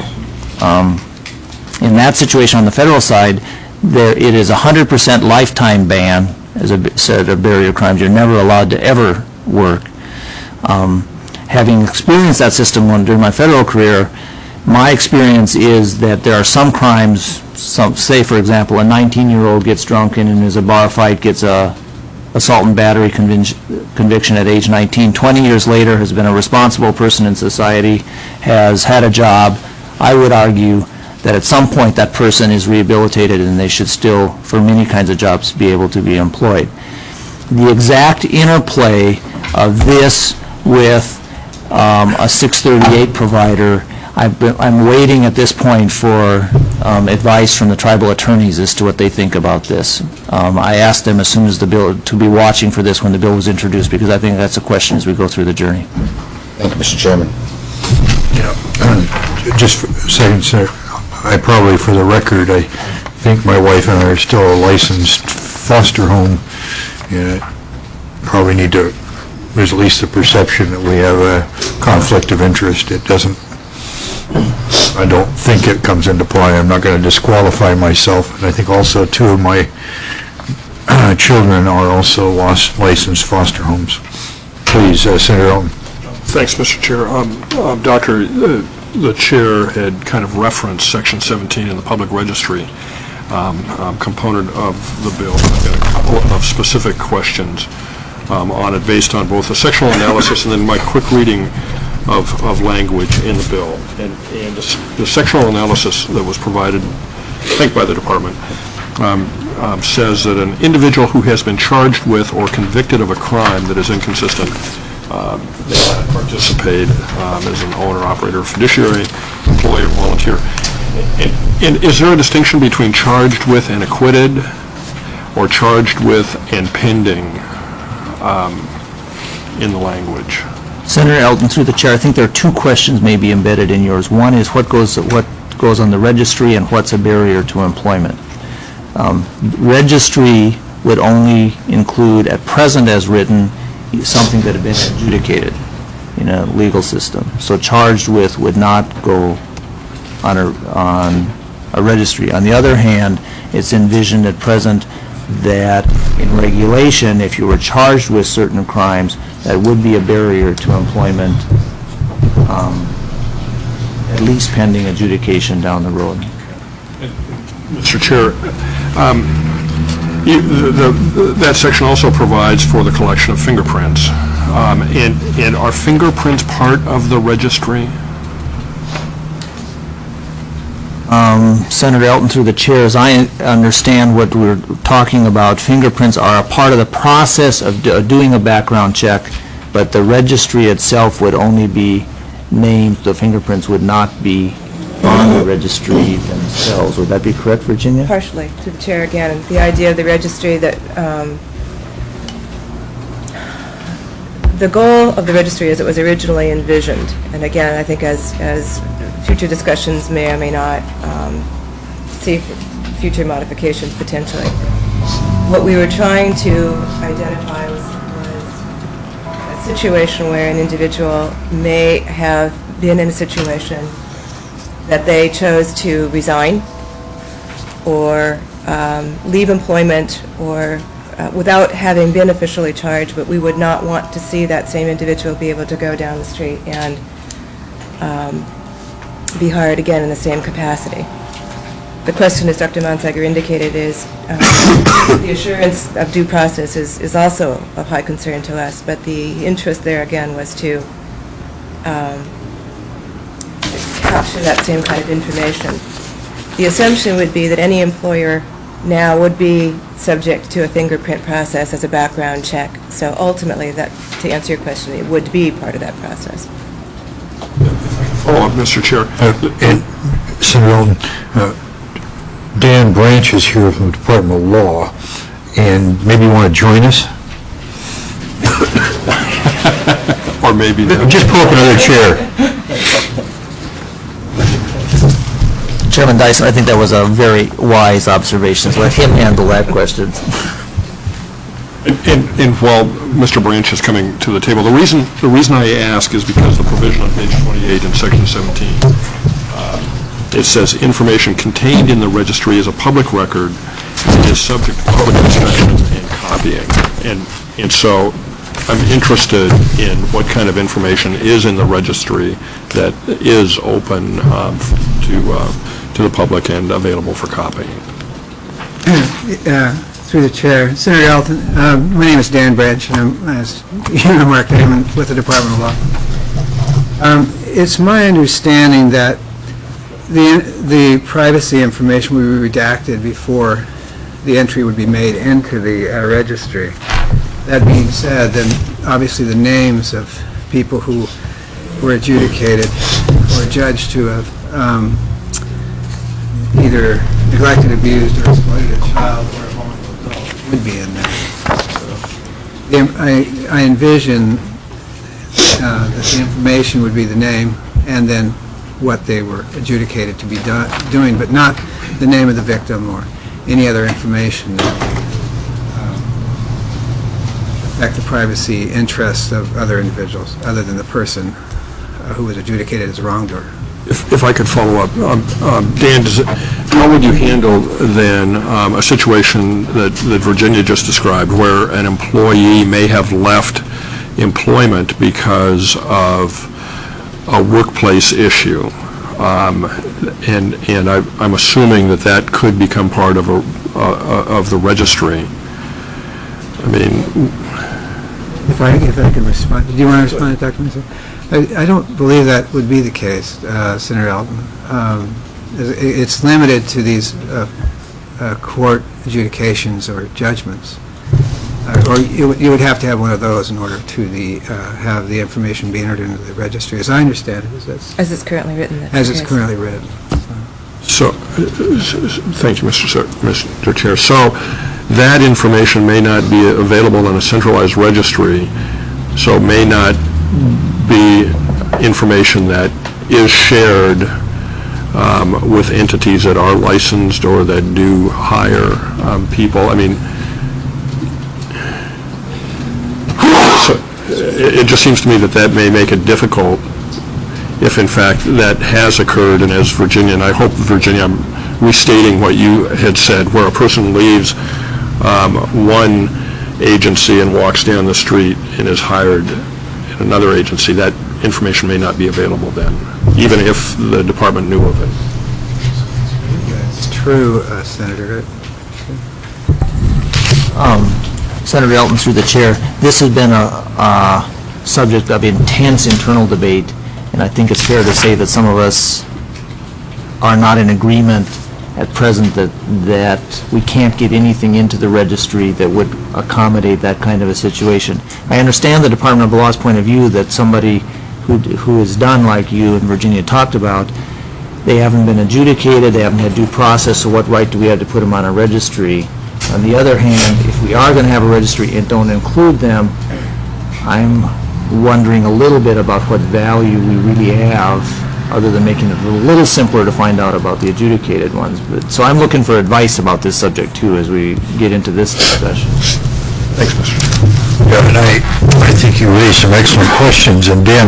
in that situation on the federal side, it is 100% lifetime ban as a set of barrier crimes. You're never allowed to ever work. Having experienced that system during my federal career, my experience is that there are some crimes, say for example, a 19-year-old gets drunk and is a bar fight, gets a assault and battery conviction at age 19. 20 years later has been a responsible person in society, has had a job. I would argue that at some point that person is rehabilitated and they should still, for many kinds of jobs, be able to be employed. The exact interplay of this with a 638 provider, I'm waiting at this point for advice from the tribal attorneys as to what they think about this. I asked them as soon as the bill, to be watching for this when the bill was introduced, because I think that's a question as we go through the journey. Thank you, Mr. Chairman. Just for a second, sir. I probably, for the record, I think my wife and I are still a licensed foster home. And probably need to, there's at least the perception that we have a conflict of interest. It doesn't, I don't think it comes into play. I'm not going to disqualify myself. And I think also 2 of my children are also licensed foster homes. Please, Senator Elton. Thanks, Mr. Chair. Doctor, the chair had kind of referenced Section 17 in the Public Registry component of the bill. I've got a couple of specific questions on it based on both the sectional analysis and then my quick reading of language in the bill. And the sectional analysis that was provided, I think by the department, says that an individual who has been charged with or convicted of a crime that is inconsistent they want to participate as an owner, operator, fiduciary, employee, or volunteer. And is there a distinction between charged with and acquitted, or charged with and pending in the language? Senator Elton, through the chair, I think there are two questions maybe embedded in yours. One is what goes on the registry and what's a barrier to employment. Registry would only include, at present as written, something that had been adjudicated in a legal system. So charged with would not go on a registry. On the other hand, it's envisioned at present that in regulation, if you were charged with certain crimes, that would be a barrier to employment, at least pending adjudication down the road. Mr. Chair, that section also provides for the collection of fingerprints. And are fingerprints part of the registry? Senator Elton, through the chair, as I understand what we're talking about, fingerprints are a part of the process of doing a background check, but the registry itself would only be named, the fingerprints would not be on the registry themselves. Would that be correct, Virginia? Partially, to the chair again. And the idea of the registry that the goal of the registry as it was originally envisioned, and again, I think as future discussions may or may not see future modifications potentially, what we were trying to identify was a situation where an individual may have been in a situation that they chose to resign or leave employment or without having been officially charged, but we would not want to see that same individual be able to go down the street and be hired again in the same capacity. The question, as Dr. Monsager indicated, is the assurance of due process is also of high concern to us, but the interest there again was to capture that same kind of information. The assumption would be that any employer now would be subject to a fingerprint process as a background check. So ultimately, that, to answer your question, it would be part of that process. Follow up, Mr. Chair. And Senator Elton, Dan Branch is here from the Department of Law, and maybe you want to join us? Or maybe not. Just pull up another chair. Chairman Dyson, I think that was a very wise observation. So let him handle that question. And while Mr. Branch is coming to the table, the reason I ask is because the provision on page 28 in section 17, it says information contained in the registry is a public record and is subject to public inspection and copying. And so I'm interested in what kind of information is in the registry that is open to the public and available for copying. Through the chair, Senator Elton, my name is Dan Branch, and I'm, as you know, Mark, I'm with the Department of Law. It's my understanding that the privacy information would be redacted before the entry would be made into the registry. That being said, then obviously the names of people who were adjudicated or judged to have either neglected, abused, or exploited a child or a vulnerable adult would be in there. So, I envision that the information would be the name and then what they were adjudicated to be doing, but not the name of the victim or any other information that affect the privacy interests of other individuals other than the person who was adjudicated as a wrongdoer. If I could follow up, Dan, how would you handle then a situation that Virginia just described, where an employee may have left employment because of a workplace issue, and I'm assuming that could become part of the registry? I mean, if I can respond, do you want to respond, Dr. Mason? I don't believe that would be the case, Senator Elton. It's limited to these court adjudications or judgments. or you would have to have one of those in order to have the information be entered into the registry, as I understand it. As it's currently written. As it's currently written. So, thank you, Mr. Chair. So, that information may not be available in a centralized registry, so may not be information that is shared with entities that are licensed or that do hire people. I mean, so it just seems to me that that may make it difficult if, in fact, that has occurred, and as Virginia, and I hope, Virginia, I'm restating what you had said, where a person leaves one agency and walks down the street and is hired in another agency, that information may not be available then, even if the department knew of it. That's true, Senator. Senator Elton, through the chair, this has been a subject of intense internal debate, and I think it's fair to say that some of us are not in agreement at present that we can't get anything into the registry that would accommodate that kind of a situation. I understand the Department of Law's point of view that somebody who is done like you and Virginia talked about, they haven't been adjudicated, they haven't had due process, so what right do we have to put them on a registry? On the other hand, if we are going to have a registry and don't include them, I'm wondering a little bit about what value we really have, other than making it a little simpler to find out about the adjudicated ones. So I'm looking for advice about this subject, too, as we get into this discussion. Thanks, Mr. Yeah, and I think you raised some excellent questions. And Dan,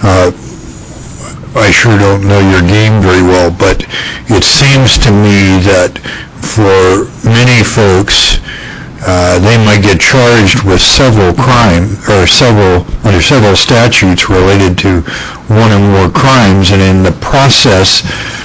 I sure don't know your game very well, but it seems to me that for many folks, they might get charged with several crimes, or under several statutes related to one or more crimes, and in the process,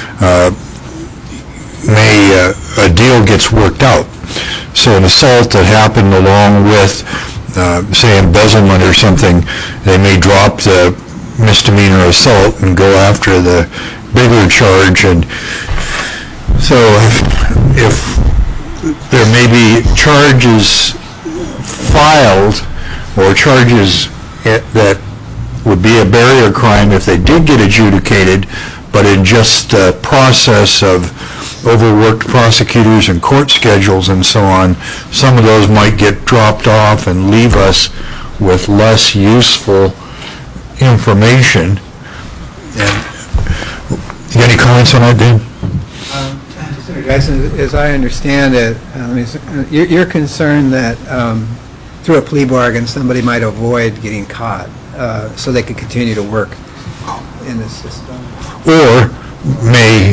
a deal gets worked out. So an assault that happened along with, say, embezzlement or something, they may drop the misdemeanor assault and go after the bigger charge. And so if there may be charges filed or charges that would be a barrier crime if they did get adjudicated, but in just the process of overworked prosecutors and court schedules and so on, some of those might get dropped off and leave us with less useful information. And you got any comments on that, Dan? Senator Dyson, as I understand it, you're concerned that through a plea bargain somebody might avoid getting caught so they could continue to work in the system. Or may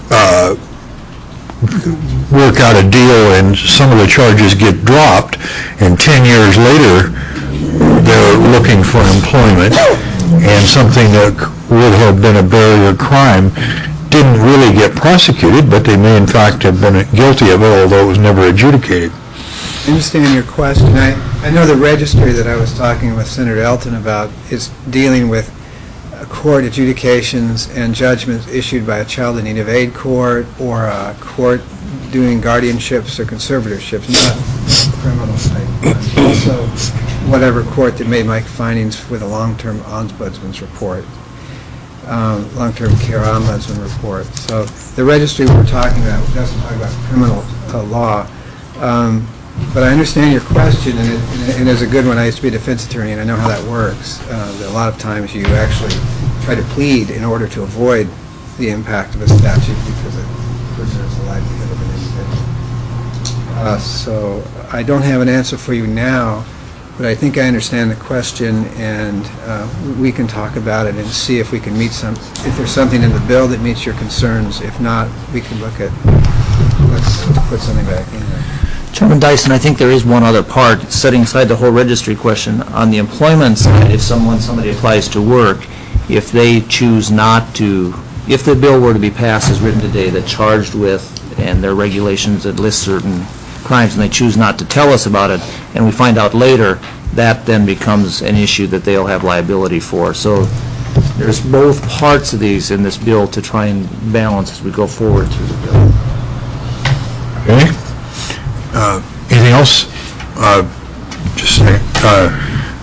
work out a deal and some of the charges get dropped, and 10 years later they're looking for employment, and something that would have been a barrier crime didn't really get prosecuted, but they may in fact have been guilty of it, although it was never adjudicated. I understand your question. I know the registry that I was talking with Senator Elton about is dealing with court adjudications and judgments issued by a child in need of aid court or a court doing guardianships or conservatorships, not criminal type. Also, whatever court that may make findings with a long-term ombudsman's report, long-term care ombudsman report. So the registry we're talking about doesn't talk about criminal law. But I understand your question, and it's a good one. I used to be a defense attorney, and I know how that works. That a lot of times you actually try to plead in order to avoid the impact of a statute because it preserves the livelihood of an individual. So I don't have an answer for you now, but I think I understand the question, and we can talk about it and see if we can meet if there's something in the bill that meets your concerns. If not, we can look at, let's put something back in there. Chairman Dyson, I think there is one other part, setting aside the whole registry question. On the employment side, if somebody applies to work, if they choose not to, if the bill were to be passed as written today, that charged with, and there are regulations that list certain crimes, and they choose not to tell us about it, and we find out later, that then becomes an issue that they'll have liability for. So there's both parts of these in this bill to try and balance as we go forward through the bill. Okay. Anything else? Just a second.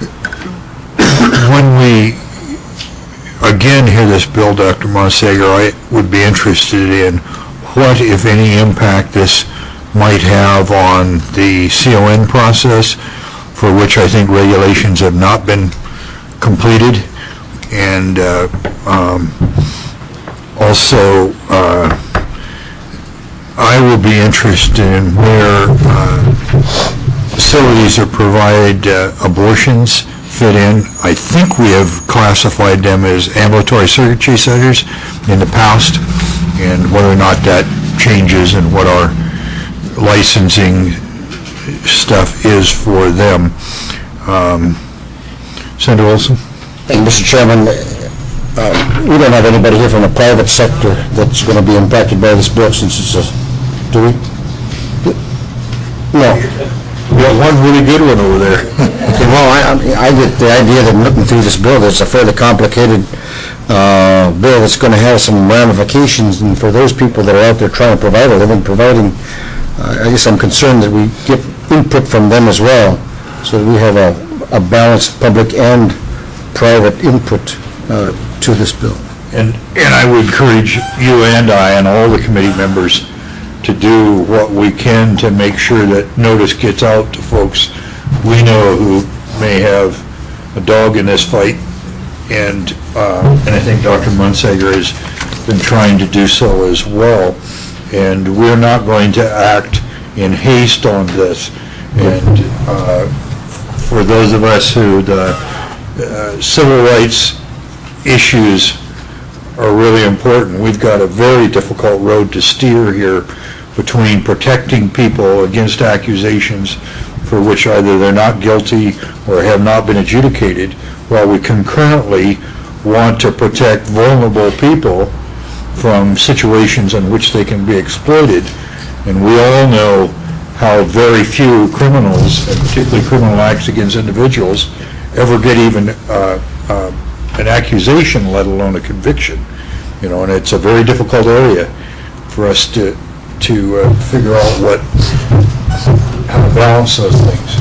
When we again hear this bill, Dr. Monsager, I would be interested in what, if any, impact this might have on the CON process, for which I think regulations have not been completed, and also I will be interested in where facilities that provide abortions fit in. I think we have classified them as ambulatory surgery centers in the past, and whether or not that changes and what our licensing stuff is for them. Senator Olson? Thank you, Mr. Chairman. We don't have anybody here from the private sector that's going to be impacted by this bill, since it's a, do we? No. We got one really good one over there. Okay, well, I get the idea that looking through this bill, that it's a fairly complicated bill that's going to have some ramifications, and for those people that are out there trying to provide a living, I guess I'm concerned that we get input from them as well, so that we have a balanced public and private input to this bill. And I would encourage you and I and all the committee members to do what we can to make sure that notice gets out to folks we know who may have a dog in this fight, and I think Dr. Monsager has been trying to do so as well. And we're not going to act in haste on this. And for those of us who the civil rights issues are really important, we've got a very difficult road to steer here between protecting people against accusations for which either they're not guilty or have not been adjudicated, while we concurrently want to protect vulnerable people from situations in which they can be exploited. And we all know how very few criminals, and particularly criminal acts against individuals, ever get even an accusation, let alone a conviction. And it's a very difficult area for us to figure out how to balance those things.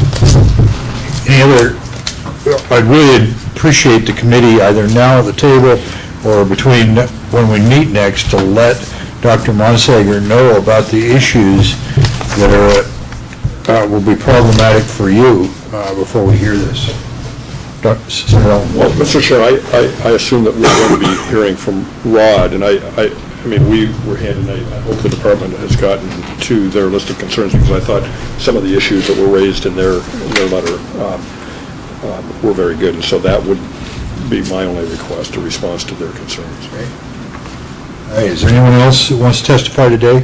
I'd really appreciate the committee, either now at the table or between when we meet next, to let Dr. Monsager know about the issues that will be problematic for you before we hear this. Well, Mr. Chair, I assume that we're going to be hearing from Rod, and I mean, we were handed, I hope the department has gotten to their list of concerns, because I thought some of the issues that were raised in their letter were very good, and so that would be my only request, a response to their concerns. Okay. All right, is there anyone else who wants to testify today?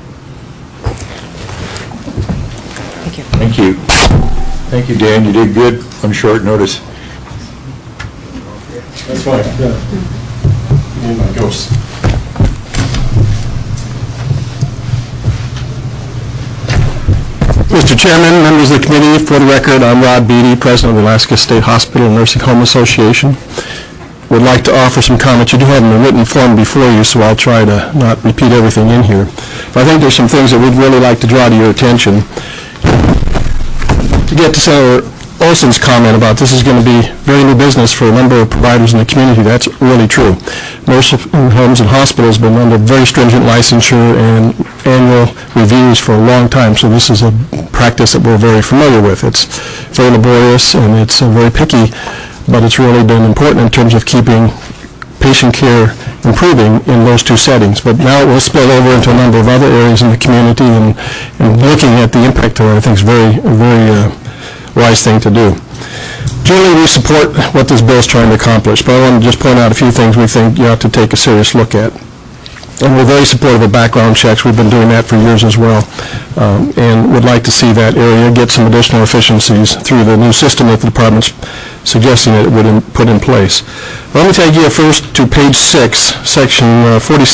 Thank you. Thank you. Thank you, Dan. You did good on short notice. That's fine. Yeah. And my ghost. Mr. Chairman, members of the committee, for the record, I'm Rod Beatty, President of the Alaska State Hospital and Nursing Home Association. Would like to offer some comments. You do have them in written form before you, so I'll try to not repeat everything in here. But I think there's some things that we'd really like to draw to your attention. To get to Senator Olson's comment about this is going to be very new business for a number of providers in the community, that's really true. Nursing homes and hospitals have been under very stringent licensure and annual reviews for a long time, so this is a practice that we're very familiar with. It's very laborious and it's very picky, but it's really been important in terms of keeping patient care improving in those two settings. But now it will spill over into a number of other areas in the community, and looking at the impact of it, I think is a very wise thing to do. Generally, we support what this bill is trying to accomplish, but I want to just point out a few things we think you have to take a serious look at. And we're very supportive of background checks. We've been doing that for years as well, and would like to see that area get some additional efficiencies through the new system that the department's suggesting that it would put in place. Let me take you first to page 6, section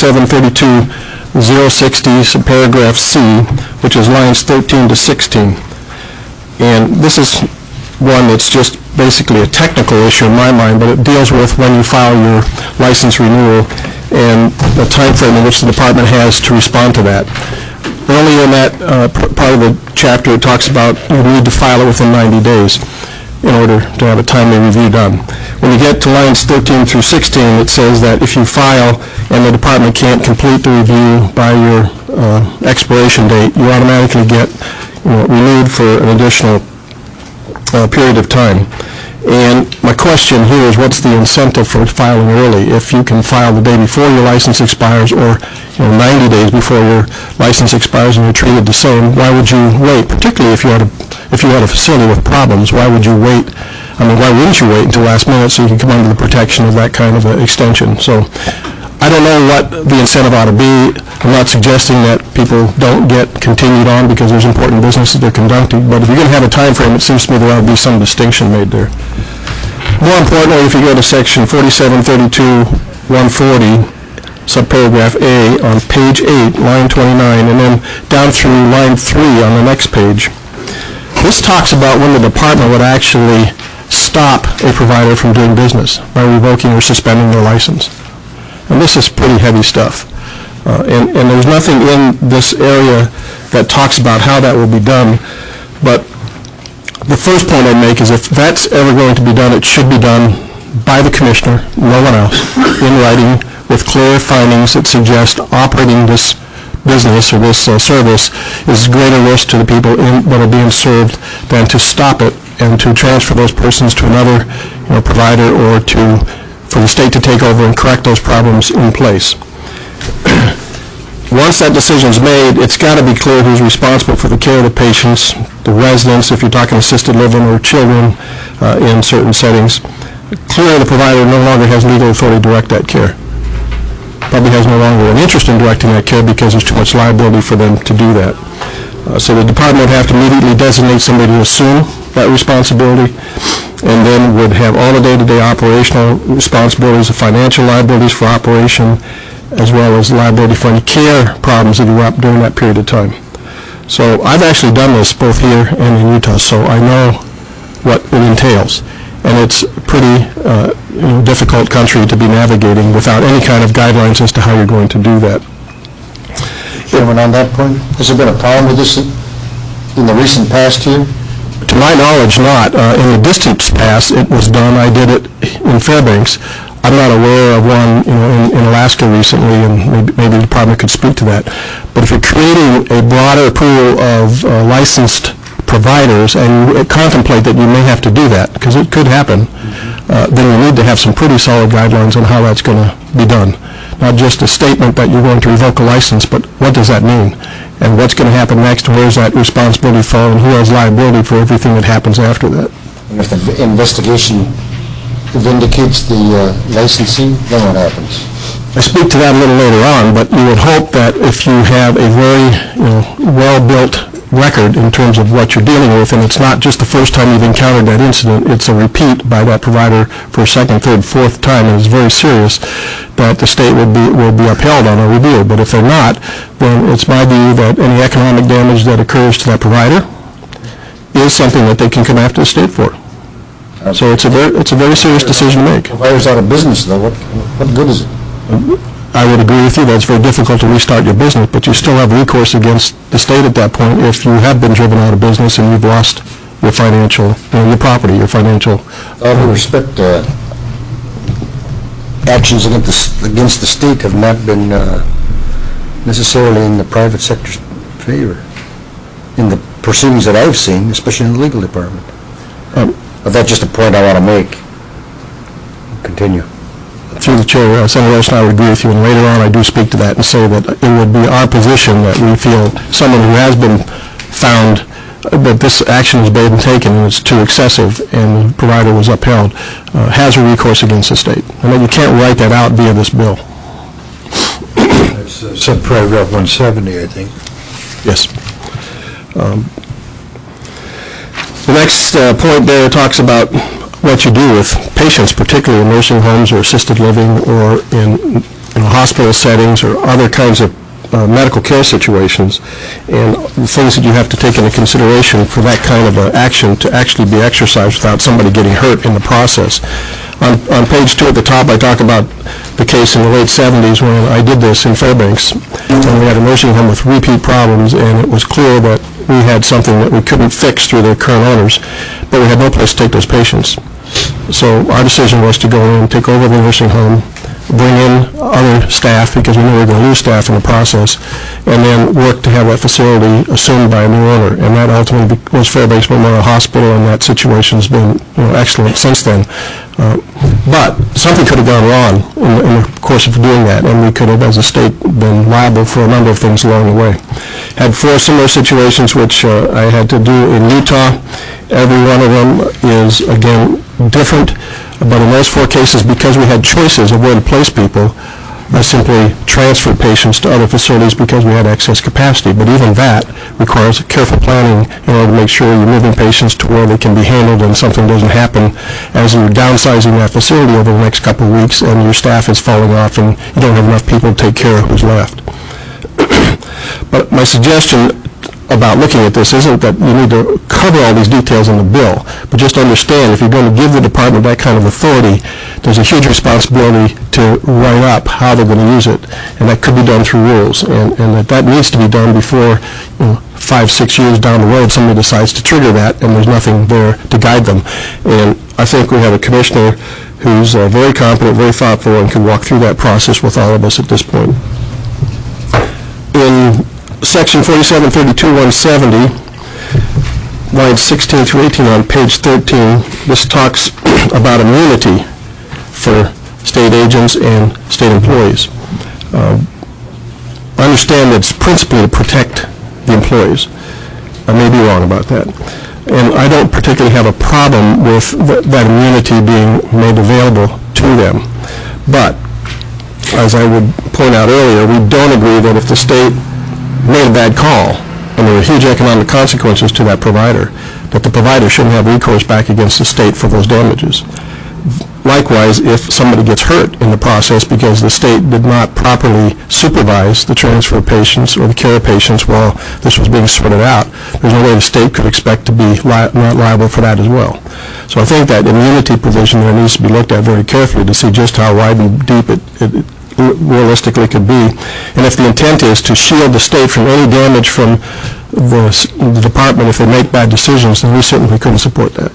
4732-060, paragraph C, which is lines 13 to 16. And this is one that's just basically a technical issue in my mind, but it deals with when you file your license renewal and the time frame in which the department has to respond to that. earlier in that part of the chapter, it talks about you need to file it within 90 days in order to have a timely review done. When you get to lines 13 through 16, it says that if you file and the department can't complete the review by your expiration date, you automatically get renewed for an additional period of time. And my question here is, what's the incentive for filing early? If you can file the day before your license expires or 90 days before your license expires and you're treated the same, why would you wait? Particularly if you had a facility with problems, why would you wait? I mean, why wouldn't you wait until last minute so you can come under the protection of that kind of extension? So I don't know what the incentive ought to be. I'm not suggesting that people don't get continued on because there's important business that they're conducting, but if you're going to have a time frame, it seems to me there ought to be some distinction made there. More importantly, if you go to section 4732-140, subparagraph A on page 8, line 29, and then down through line 3 on the next page, this talks about when the department would actually stop a provider from doing business by revoking or suspending their license. And this is pretty heavy stuff. And there's nothing in this area that talks about how that will be done. But the first point I'd make is if that's ever going to be done, it should be done by the commissioner, no one else, in writing with clear findings that suggest operating this business or this service is greater risk to the people that are being served than to stop it and to transfer those persons to another provider or for the state to take over and correct those problems in place. Once that decision is made, it's got to be clear who's responsible for the care of the patients, the residents, if you're talking assisted living, or children in certain settings. Clearly, the provider no longer has legal authority to direct that care. Probably has no longer an interest in directing that care because there's too much liability for them to do that. So the department would have to immediately designate somebody to assume that responsibility, and then would have all the day-to-day operational responsibilities, the financial liabilities for operation, as well as liability for any care problems that erupt during that period of time. So I've actually done this both here and in Utah, so I know what it entails. And it's a pretty difficult country to be navigating without any kind of guidelines as to how you're going to do that. Chairman, on that point, has there been a problem with this in the recent past here? To my knowledge, not. In the distant past, it was done. I did it in Fairbanks. I'm not aware of one in Alaska recently, and maybe the department could speak to that. But if you're creating a broader pool of licensed providers and you contemplate that you may have to do that, because it could happen, then you need to have some pretty solid guidelines on how that's going to be done. Not just a statement that you're going to revoke a license, but what does that mean? And what's going to happen next? Where does that responsibility fall? And who has liability for everything that happens after that? And if the investigation vindicates the licensee, then what happens? I speak to that a little later on, but you would hope that if you have a very well-built record in terms of what you're dealing with, and it's not just the first time you've encountered that incident, it's a repeat by that provider for a second, third, fourth time, and it's very serious, that the state will be upheld on a review. But if they're not, then it's my view that any economic damage that occurs to that provider is something that they can come after the state for. So it's a very serious decision to make. Providers out of business, though, what good is it? I would agree with you that it's very difficult to restart your business, but you still have recourse against the state at that point if you have been driven out of business and you've lost your financial, your property, your financial. All due respect, actions against the state have not been necessarily in the private sector's favor in the proceedings that I've seen, especially in the legal department. But that's just a point I want to make. Continue. Through the chair, Senator Olson, I would agree with you, and later on I do speak to that and say that it would be our position that we feel someone who has been found that this action has been taken and it's too excessive and the provider was upheld, has a recourse against the state. And then you can't write that out via this bill. That's subparagraph 170, I think. Yes. The next point there talks about what you do with patients, particularly in nursing homes or assisted living or in hospital settings or other kinds of medical care situations, and the things that you have to take into consideration for that kind of action to actually be exercised without somebody getting hurt in the process. On page 2 at the top, I talk about the case in the late 70s when I did this in Fairbanks. and we had a nursing home with repeat problems, and it was clear that we had something that we couldn't fix through their current owners, but we had no place to take those patients. So our decision was to go in, take over the nursing home, bring in other staff, because we knew we were going to lose staff in the process, and then work to have that facility assumed by a new owner. And that ultimately was Fairbanks Memorial Hospital, and that situation has been excellent since then. But something could have gone wrong in the course of doing that, and we could have, as a state, been liable for a number of things along the way. Had 4 similar situations which I had to do in Utah. Every one of them is, again, different, but in those 4 cases, because we had choices of where to place people, I simply transferred patients to other facilities because we had excess capacity. But even that requires careful planning in order to make sure you're moving patients to where they can be handled and something doesn't happen as you're downsizing that facility over the next couple of weeks and your staff is falling off and you don't have enough people to take care of who's left. But my suggestion about looking at this isn't that you need to cover all these details in the bill, but just understand if you're going to give the department that kind of authority, there's a huge responsibility to write up how they're going to use it, and that could be done through rules, and that needs to be done before 5-6 years down the road somebody decides to trigger that and there's nothing there to guide them. And I think we have a commissioner who's very competent, very thoughtful, and can walk through that process with all of us at this point. In Section 4732-170, lines 16 through 18 on page 13, this talks about immunity for state agents and state employees. I understand that it's principally to protect the employees. I may be wrong about that. And I don't particularly have a problem with that immunity being made available to them. But, as I would point out earlier, we don't agree that if the state made a bad call, and there were huge economic consequences to that provider, that the provider shouldn't have recourse back against the state for those damages. Likewise, if somebody gets hurt in the process because the state did not properly supervise the transfer of patients or the care of patients while this was being sorted out, there's no way the state could expect to be not liable for that as well. So I think that immunity provision there needs to be looked at very carefully to see just how wide and deep it realistically could be. And if the intent is to shield the state from any damage from the department if they make bad decisions, then we certainly couldn't support that.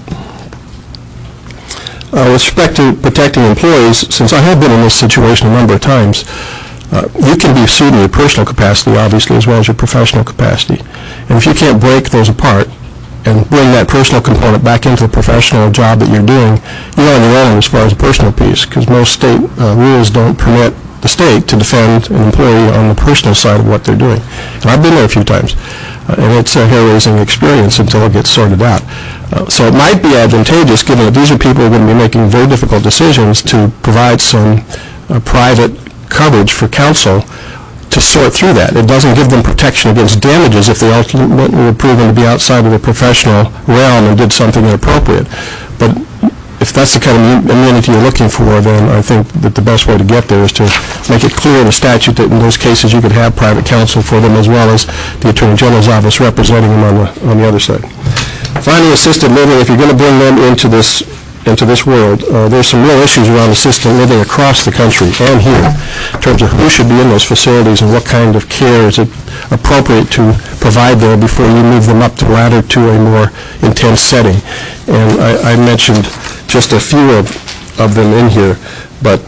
With respect to protecting employees, since I have been in this situation a number of times, you can be sued in your personal capacity, obviously, as well as your professional capacity. And if you can't break those apart and bring that personal component back into the professional job that you're doing, you're on your own as far as the personal piece, because most state rules don't permit the state to defend an employee on the personal side of what they're doing. And I've been there a few times, and it's a hair-raising experience until it gets sorted out. So it might be advantageous, given that these are people who are going to be making very difficult decisions, to provide some private coverage for counsel to sort through that. It doesn't give them protection against damages if they ultimately were proven to be outside of the professional realm and did something inappropriate. But if that's the kind of immunity you're looking for, then I think that the best way to get there is to make it clear in the statute that in those cases you could have private counsel for them as well as the Attorney General's office representing them on the other side. Finally, assisted living, if you're going to bring them into this world, there's some real issues around assisted living across the country and here in terms of who should be in those facilities and what kind of care is it appropriate to provide there before you move them up the ladder to a more intense setting. And I mentioned just a few of them in here, but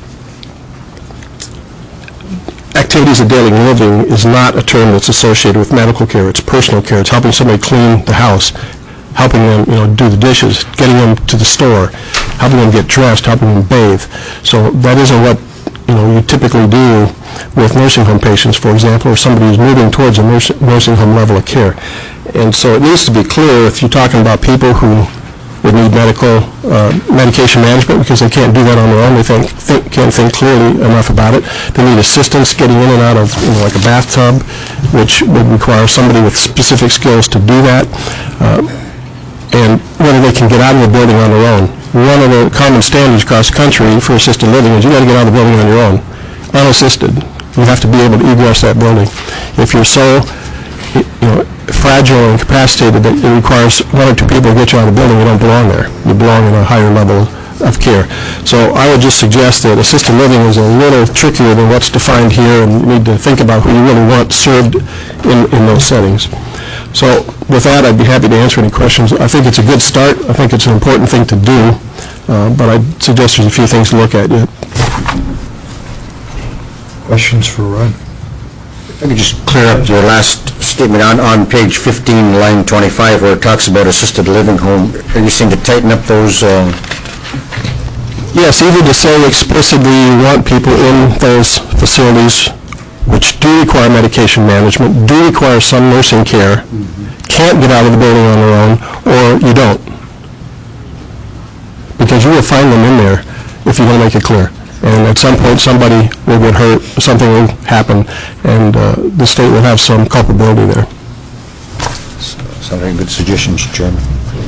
activities of daily living is not a term that's associated with medical care. It's personal care. It's helping somebody clean the house, helping them do the dishes, getting them to the store, helping them get dressed, helping them bathe. So that isn't what you typically do with nursing home patients, for example, or somebody who's moving towards a nursing home level of care. And so it needs to be clear if you're talking about people who would need medication management because they can't do that on their own. They can't think clearly enough about it. They need assistance getting in and out of like a bathtub, which would require somebody with specific skills to do that. And whether they can get out of the building on their own. One of the common standards across the country for assisted living is you got to get out of the building on your own, unassisted. You have to be able to egress that building. If you're so fragile and incapacitated that it requires one or two people to get you out of the building, you don't belong there. You belong in a higher level of care. So I would just suggest that assisted living is a little trickier than what's defined here, and you need to think about who you really want served in those settings. So with that, I'd be happy to answer any questions. I think it's a good start. I think it's an important thing to do, but I'd suggest there's a few things to look at yet. Questions for Rod? Let me just clear up your last statement on page 15, line 25, where it talks about assisted living home. Are you saying to tighten up those? Yes, either to say explicitly you want people in those facilities which do require medication management, do require some nursing care, can't get out of the building on their own, or you don't. Because you will find them in there if you want to make it clear. And at some point, somebody will get hurt, something will happen, and the state will have some culpability there. Sounds like a good suggestion, Mr. Chairman.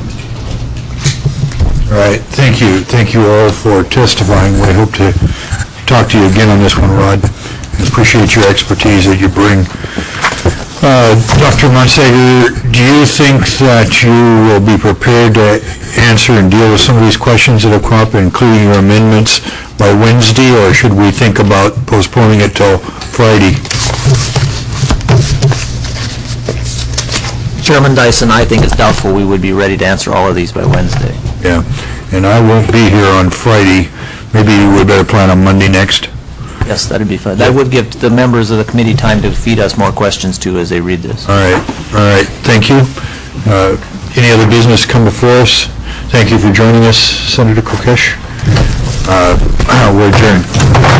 All right, thank you. Thank you all for testifying. We hope to talk to you again on this one, Rod. I appreciate your expertise that you bring. Dr. Monsager, do you think that you will be prepared to answer and deal with some of these questions that have come up, including your amendments, by Wednesday, or should we think about postponing it till Friday? Chairman Dyson, I think it's doubtful we would be ready to answer all of these by Wednesday. Yeah, and I won't be here on Friday. Maybe we better plan on Monday next. Yes, that'd be fine. That would give the members of the committee time to feed us more questions too as they read this. All right, thank you. Any other business come before us? Thank you for joining us, Senator Kokesh. We're adjourned.